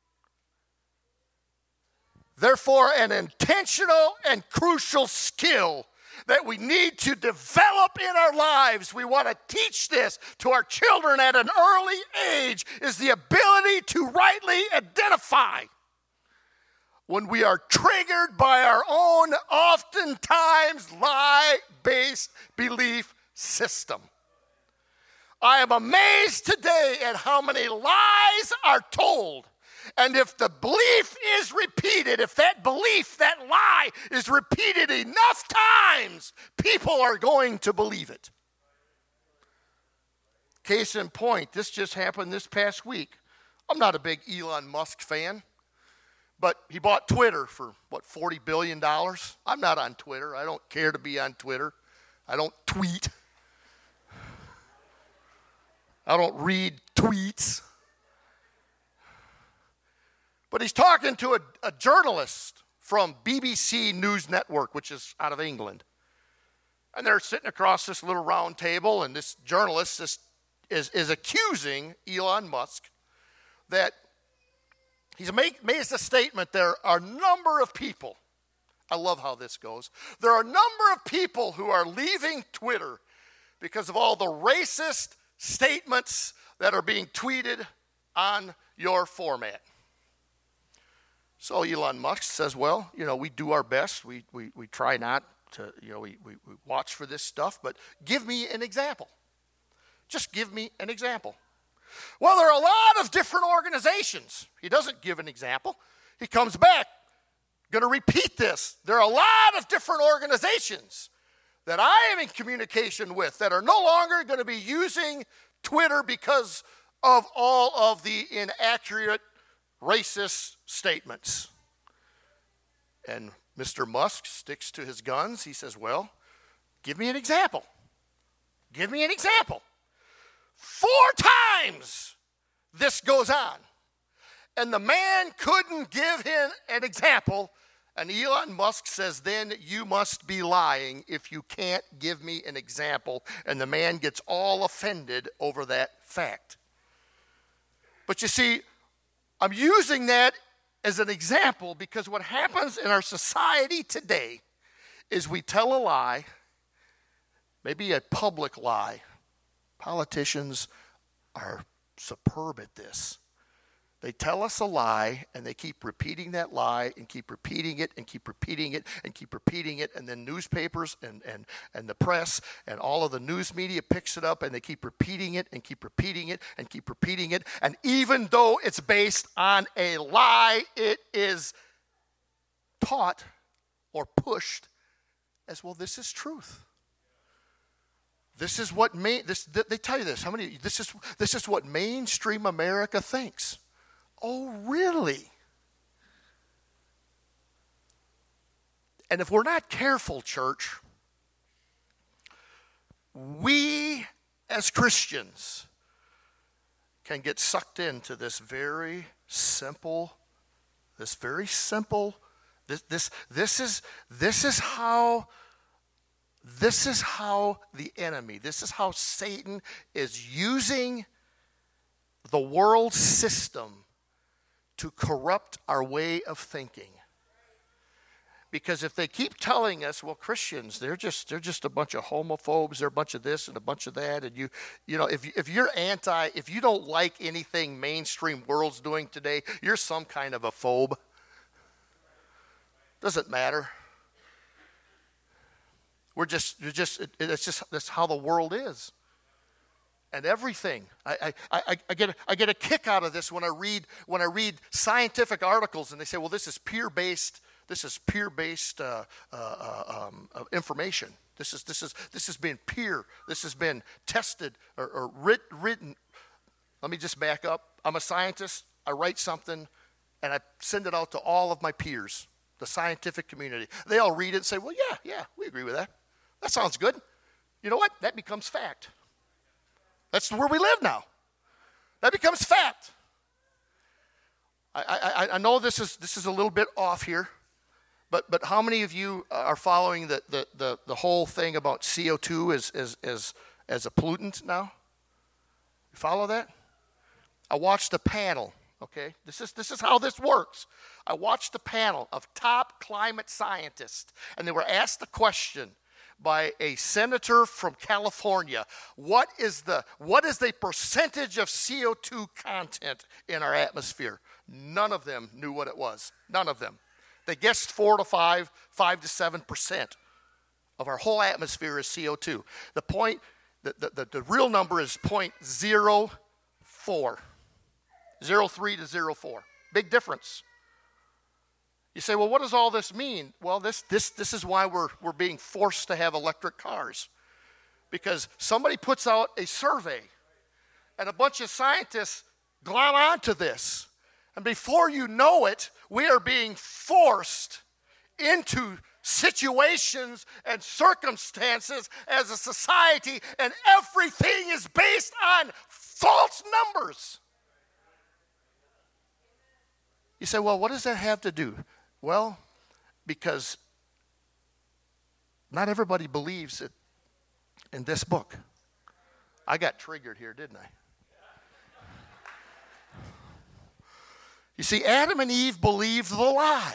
Therefore, an intentional and crucial skill that we need to develop in our lives, we want to teach this to our children at an early age, is the ability to rightly identify when we are triggered by our own, oftentimes lie-based belief system. I am amazed today at how many lies are told. And if the belief is repeated, if that belief, that lie is repeated enough times, people are going to believe it. Case in point, this just happened this past week. I'm not a big Elon Musk fan, but he bought Twitter for, what, forty billion dollars? I'm not on Twitter. I don't care to be on Twitter. I don't tweet. I don't read tweets. But he's talking to a, a journalist from B B C News Network, which is out of England. And they're sitting across this little round table, and this journalist is, is, is accusing Elon Musk that he's made, made a statement. There are a number of people, I love how this goes, there are a number of people who are leaving Twitter because of all the racist statements that are being tweeted on your format. So Elon Musk says, well, you know, we do our best. We we, we try not to, you know, we, we, we watch for this stuff, but give me an example. Just give me an example. Well, there are a lot of different organizations. He doesn't give an example. He comes back, going to repeat this. There are a lot of different organizations that I am in communication with that are no longer going to be using Twitter because of all of the inaccurate racist statements. And Mister Musk sticks to his guns. He says, well, give me an example. Give me an example. Four times this goes on. And the man couldn't give him an example. And Elon Musk says, then you must be lying if you can't give me an example. And the man gets all offended over that fact. But you see, I'm using that as an example because what happens in our society today is we tell a lie, maybe a public lie. Politicians are superb at this. They tell us a lie, and they keep repeating that lie and keep repeating it and keep repeating it and keep repeating it, and then newspapers and, and, and the press and all of the news media picks it up, and they keep repeating it and keep repeating it and keep repeating it. And even though it's based on a lie, it is taught or pushed as, well, this is truth. This is what main, this, they tell you this. How many? This is this is what mainstream America thinks. Oh, really? And if we're not careful, church, we as Christians can get sucked into this very simple, this very simple, this this this is this is how this is how the enemy, this is how Satan is using the world system to corrupt our way of thinking. Because if they keep telling us, well, Christians, they're just they're just a bunch of homophobes, they're a bunch of this and a bunch of that, and you you know, if if you're anti, if you don't like anything mainstream world's doing today, you're some kind of a phobe. Doesn't matter. We're just you're just it, it's just that's how the world is. And everything. I, I, I, I, get a, I get a kick out of this when I read when I read scientific articles and they say, well, this is peer-based, this is peer-based uh, uh, um, uh, information. This is this is this has been peer. This has been tested or, or writ, written. Let me just back up. I'm a scientist. I write something. and I send it out to all of my peers, the scientific community. They all read it and say, well, yeah, yeah, we agree with that. That sounds good. You know what? That becomes fact. That's where we live now. That becomes fact. I, I, I know this is this is a little bit off here, but but how many of you are following the the, the, the whole thing about C O two as, as as as a pollutant now? You follow that? I watched a panel, okay? This is this is how this works. I watched a panel of top climate scientists, and they were asked a question by a senator from California. What is the what is the percentage of C O two content in our atmosphere? None of them knew what it was. None of them. They guessed four to five, five to seven percent of our whole atmosphere is C O two. The point, the, the, the, the real number is zero point zero four. zero point three to zero point four. Big difference. You say, well, what does all this mean? Well, this this this is why we're we're being forced to have electric cars. Because somebody puts out a survey, and a bunch of scientists glom onto this. And before you know it, we are being forced into situations and circumstances as a society, and everything is based on false numbers. You say, well, what does that have to do? Well, because not everybody believes it in this book. I got triggered here, didn't I? You see, Adam and Eve believed the lie.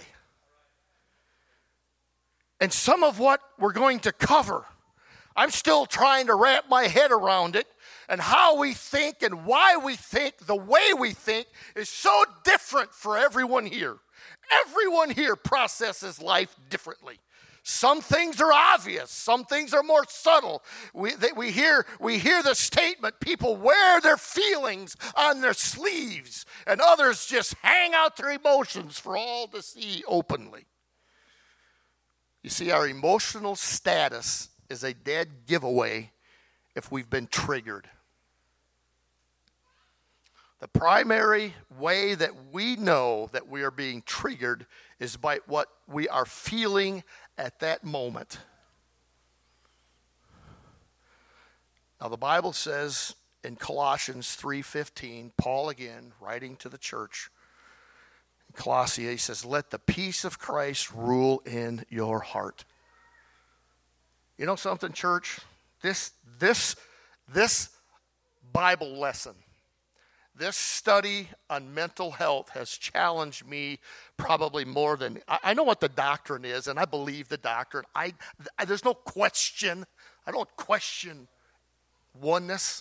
And some of what we're going to cover, I'm still trying to wrap my head around it, and how we think and why we think, the way we think, is so different for everyone here. Everyone here processes life differently. Some things are obvious. Some things are more subtle. We, they, we, hear, we hear the statement, people wear their feelings on their sleeves, and others just hang out their emotions for all to see openly. You see, our emotional status is a dead giveaway if we've been triggered. The primary way that we know that we are being triggered is by what we are feeling at that moment. Now the Bible says in Colossians three fifteen, Paul again writing to the church, in Colossia, he says, let the peace of Christ rule in your heart. You know something, church? This, this, this Bible lesson, this study on mental health has challenged me probably more than, I, I know what the doctrine is, and I believe the doctrine. I, I, there's no question. I don't question oneness.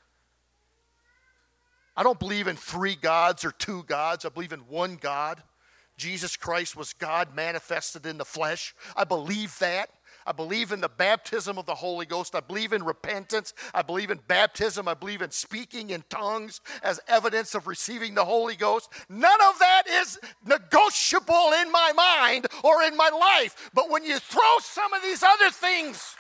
I don't believe in three gods or two gods. I believe in one God. Jesus Christ was God manifested in the flesh. I believe that. I believe in the baptism of the Holy Ghost. I believe in repentance. I believe in baptism. I believe in speaking in tongues as evidence of receiving the Holy Ghost. None of that is negotiable in my mind or in my life. But when you throw some of these other things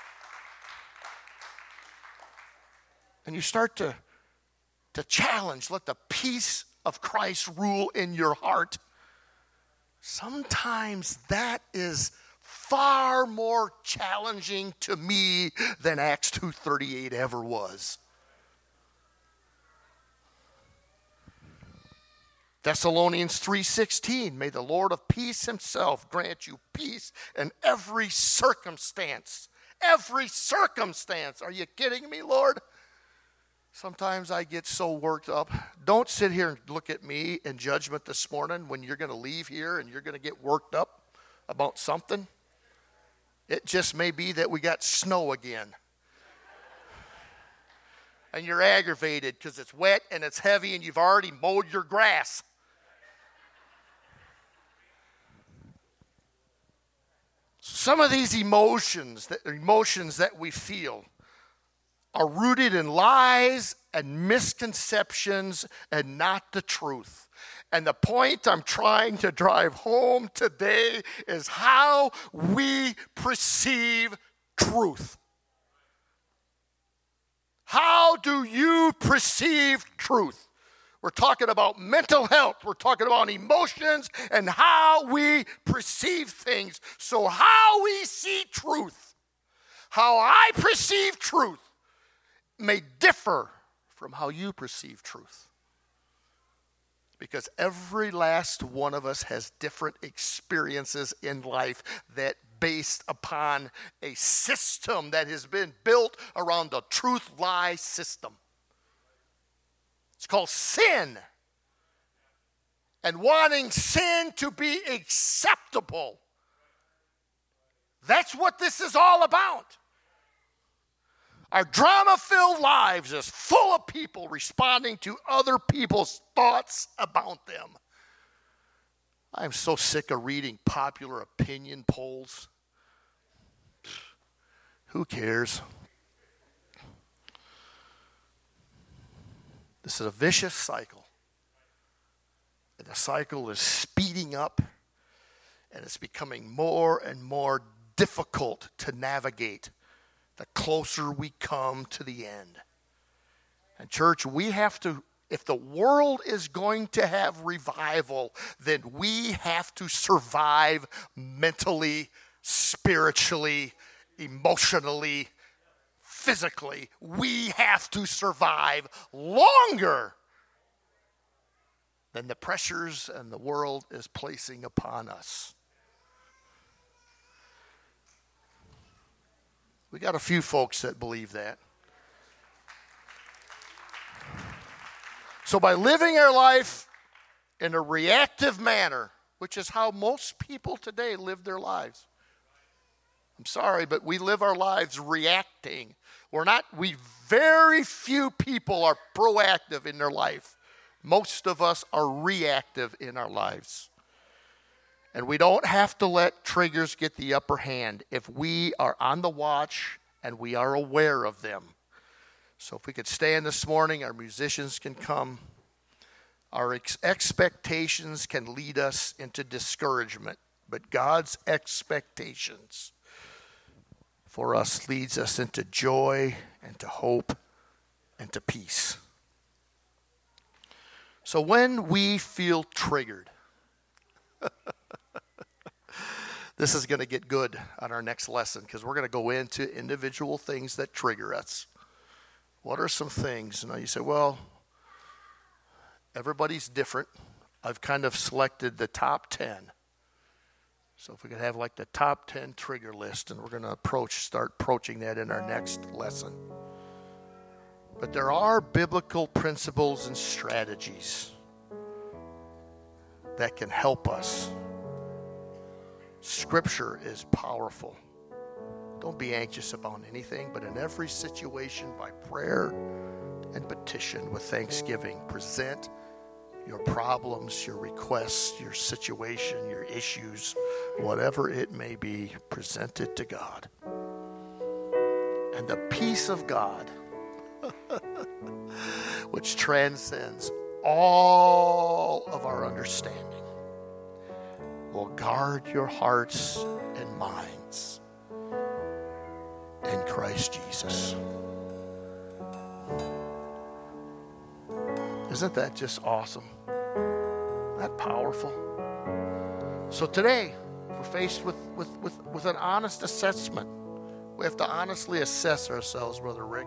and you start to, to challenge, let the peace of Christ rule in your heart, sometimes that is far more challenging to me than Acts two thirty-eight ever was. Thessalonians three sixteen, may the Lord of peace himself grant you peace in every circumstance. Every circumstance. Are you kidding me, Lord? Sometimes I get so worked up. Don't sit here and look at me in judgment this morning when you're going to leave here and you're going to get worked up about something. It just may be that we got snow again. And you're aggravated because it's wet and it's heavy and you've already mowed your grass. Some of these emotions, that emotions that we feel, are rooted in lies and misconceptions and not the truth. And the point I'm trying to drive home today is how we perceive truth. How do you perceive truth? We're talking about mental health. We're talking about emotions and how we perceive things. So how we see truth, how I perceive truth, may differ from how you perceive truth. Because every last one of us has different experiences in life that based upon a system that has been built around the truth-lie system. It's called sin. And wanting sin to be acceptable. That's what this is all about. Our drama-filled lives is full of people responding to other people's thoughts about them. I'm so sick of reading popular opinion polls. Who cares? This is a vicious cycle. And the cycle is speeding up, and it's becoming more and more difficult to navigate the closer we come to the end. And church, we have to, if the world is going to have revival, then we have to survive mentally, spiritually, emotionally, physically. We have to survive longer than the pressures and the world is placing upon us. We got a few folks that believe that. So by living our life in a reactive manner, which is how most people today live their lives. I'm sorry, but we live our lives reacting. We're not, we very few people are proactive in their life. Most of us are reactive in our lives. And we don't have to let triggers get the upper hand if we are on the watch and we are aware of them. So if we could stand this morning, our musicians can come. Our ex- expectations can lead us into discouragement, but God's expectations for us leads us into joy and to hope and to peace. So when we feel triggered, this is going to get good on our next lesson because we're going to go into individual things that trigger us. What are some things? And you say, well, everybody's different. I've kind of selected the top ten. So if we could have like the top ten trigger list, and we're going to approach, start approaching that in our next lesson. But there are biblical principles and strategies that can help us. Scripture is powerful. Don't be anxious about anything, but in every situation, by prayer and petition with thanksgiving, present your problems, your requests, your situation, your issues, whatever it may be, present it to God. And the peace of God, which transcends all of our understanding, will guard your hearts and minds in Christ Jesus. Isn't that just awesome? Isn't that powerful? So today, we're faced with, with, with, with an honest assessment. We have to honestly assess ourselves, Brother Rick.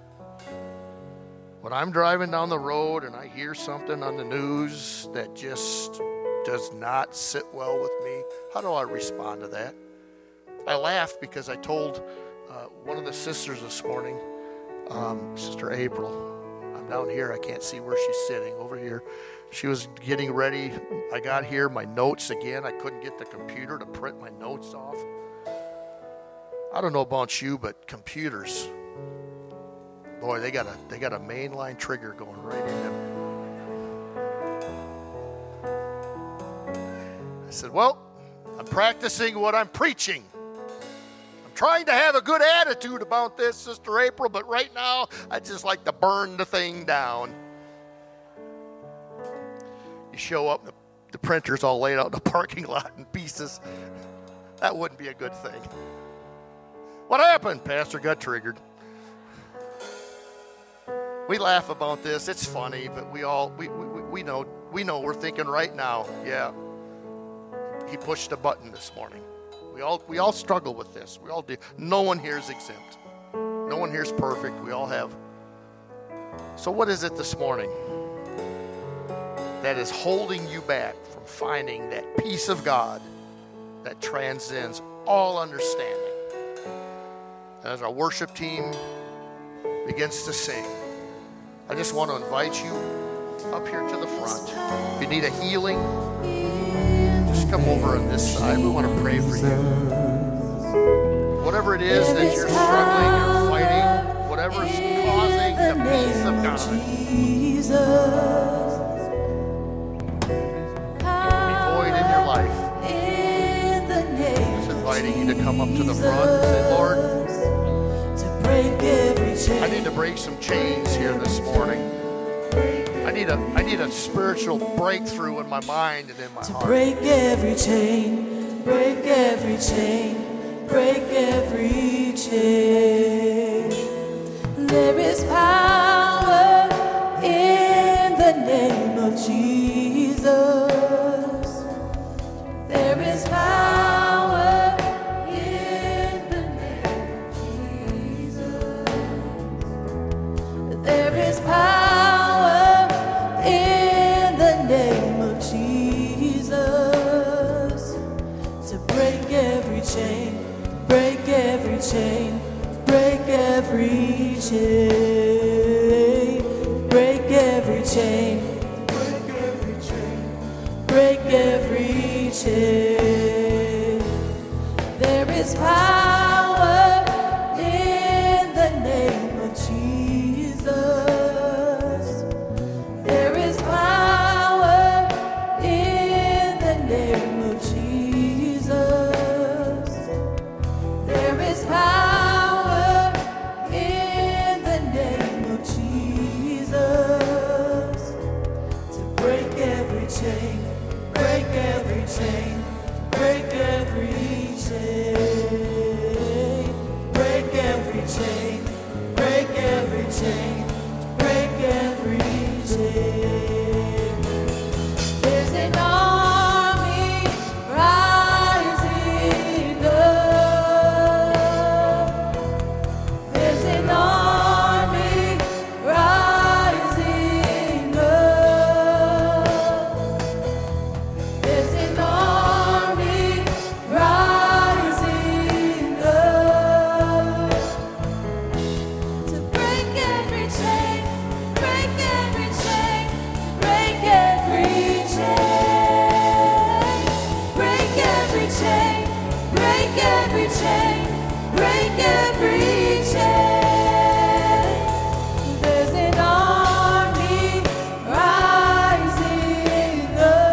When I'm driving down the road and I hear something on the news that just does not sit well with me, how do I respond to that? I laugh because I told uh, one of the sisters this morning, um, Sister April, I'm down here, I can't see where she's sitting, over here. She was getting ready. I got here, my notes again. I couldn't get the computer to print my notes off. I don't know about you, but computers, boy, they got a they got a mainline trigger going right in them. I said, well, I'm practicing what I'm preaching. I'm trying to have a good attitude about this, Sister April, but right now, I just like to burn the thing down. You show up, the, the printer's all laid out in the parking lot in pieces. That wouldn't be a good thing. What happened? Pastor got triggered. We laugh about this. It's funny, but we all we, we, we know we know we're thinking right now, yeah. He pushed a button this morning. We all we all struggle with this. We all do. No one here is exempt. No one here is perfect. We all have. So what is it this morning that is holding you back from finding that peace of God that transcends all understanding? As our worship team begins to sing, I just want to invite you up here to the front. If you need a healing, just come over on this side. We want to pray for you. Whatever it is that you're struggling, you're fighting, whatever is causing the peace of God to be void in your life, just inviting you to come up to the front and say, Lord, I need to break some chains here this morning. I need a I need a spiritual breakthrough in my mind and in my heart. Break every chain, break every chain, break every chain. There is power in the name of Jesus. There is power in the name of Jesus. There is power in the name of Jesus to break every chain, break every chain, break every chain, break every chain, break every chain, break every chain. There is power in the name of Jesus. There is power in the name of Jesus. There is power in the name of Jesus to break every chain, break every chain, break every chain, break every chain, break every chain, break every chain. There's an army rising up. There's an army rising up. There's an army rising up to break every chain, break every chain, break every chain, break every chain, break every chain, break every chain. There's an army rising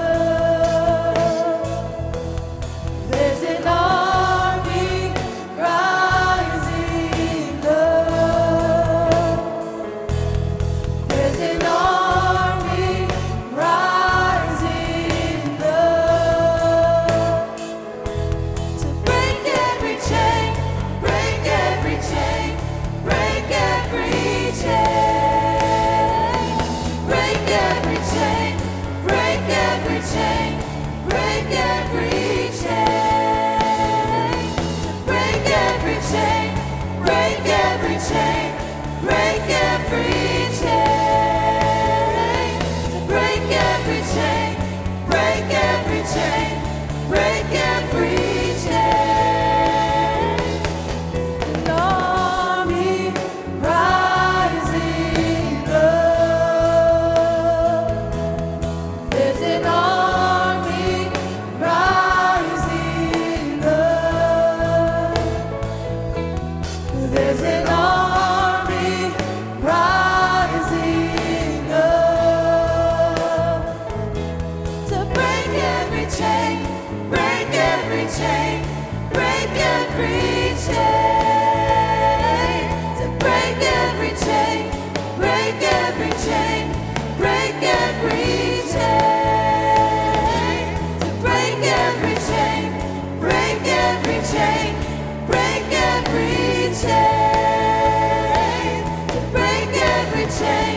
up. There's an army rising up. There's an army rising up to break every chain, break every chain, break every chain, break every chain, break every chain, break every chain, break every chain, break every chain, break every chain, break every chain, break every chain, break every chain. An army rising up. There's an army rising up. There's an army rising up to break every chain, break every chain, break every chain, to break every chain, break every chain, break every chain, to break every chain, break every chain, break every chain, to break every chain.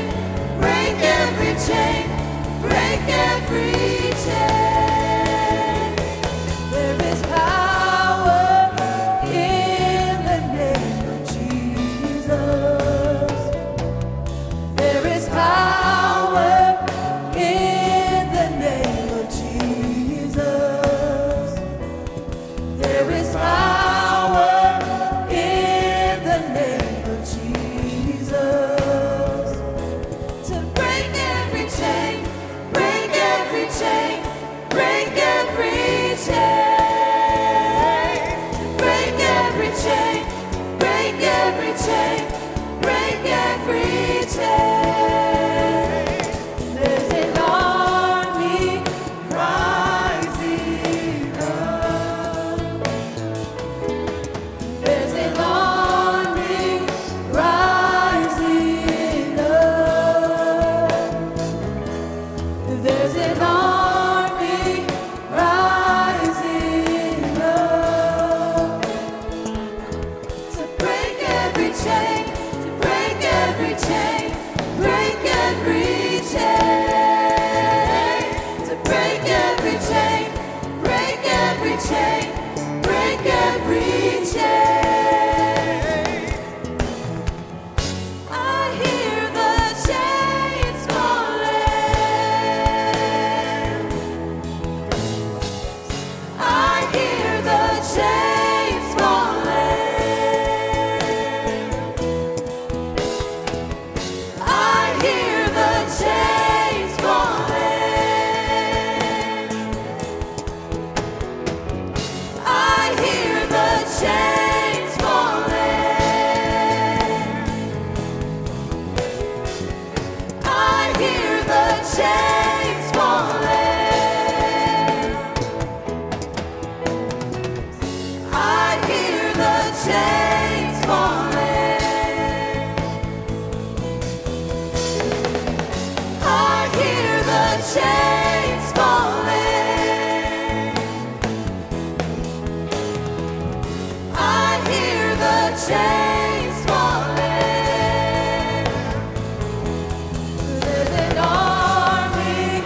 chains falling. I hear the chains falling. I hear the chains falling. I hear the chains falling. There's an army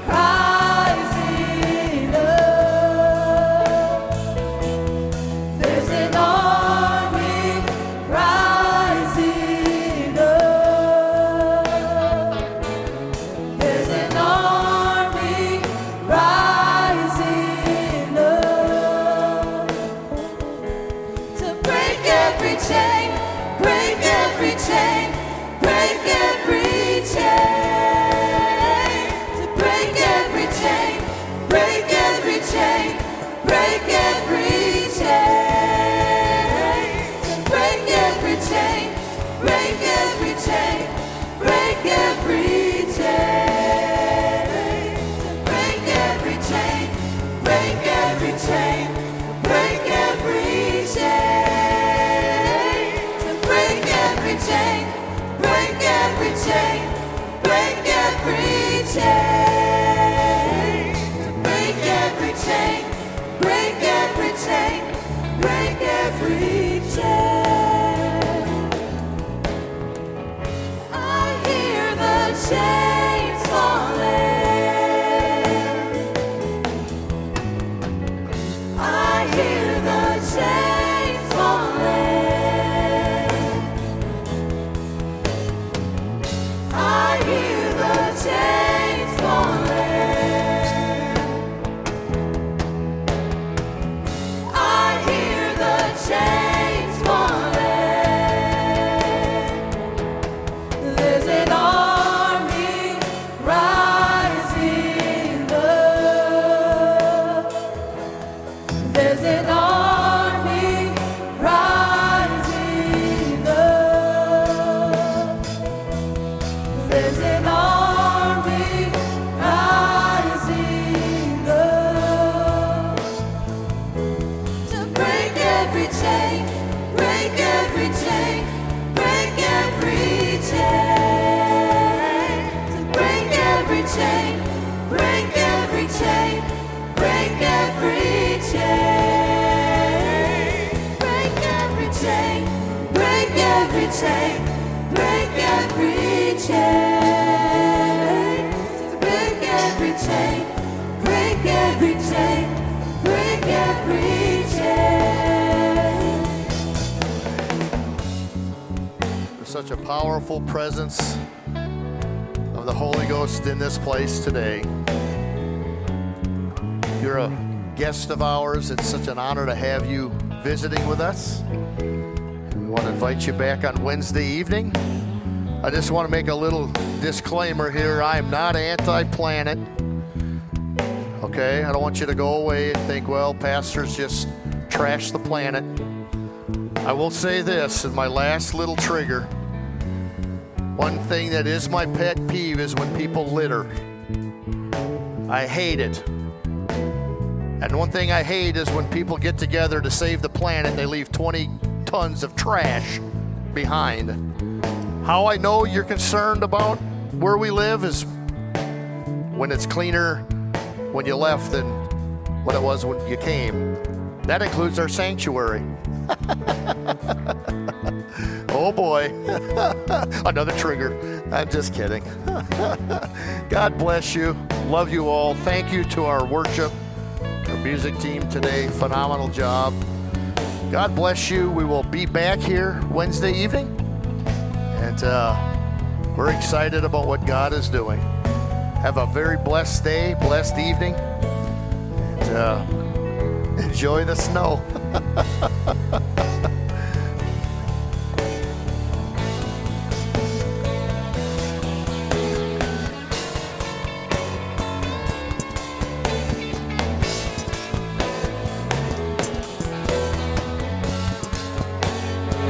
rising up. There's an army rising up. There's an army rising up to break every chain, break every chain, break every chain, to break every chain, break every chain, break every chain, to break every chain, break every chain, break every chain, to break every chain, break every chain, break every chain, to break every chain, break every chain, break every chain, to break every chain, break every chain, break every chain. I hear the chains falling. I hear the chains falling. I hear the chains falling. I hear the chains falling. There's an army rising up. There's an army rising up. There's an army rising up to break every chain, break every chain, break every chain, to break every chain, break every chain, break every chain, break every chain, break every chain, break every chain, to break every chain, break every chain, break every chain. There's such a powerful presence of the Holy Ghost in this place today. If you're a guest of ours, it's such an honor to have you visiting with us. We want to invite you back on Wednesday evening. I just want to make a little disclaimer here. I am not anti-planet. Okay? I don't want you to go away and think, well, pastors just trash the planet. I will say this in my last little trigger. One thing that is my pet peeve is when people litter. I hate it. And one thing I hate is when people get together to save the planet, they leave twenty tons of trash behind. How I know you're concerned about where we live is when it's cleaner when you left than what it was when you came. That includes our sanctuary. Oh boy, another trigger. I'm just kidding. God bless you. Love you all. Thank you to our worship, our music team today. Phenomenal job. God bless you. We will be back here Wednesday evening. And uh, we're excited about what God is doing. Have a very blessed day, blessed evening. And uh, enjoy the snow.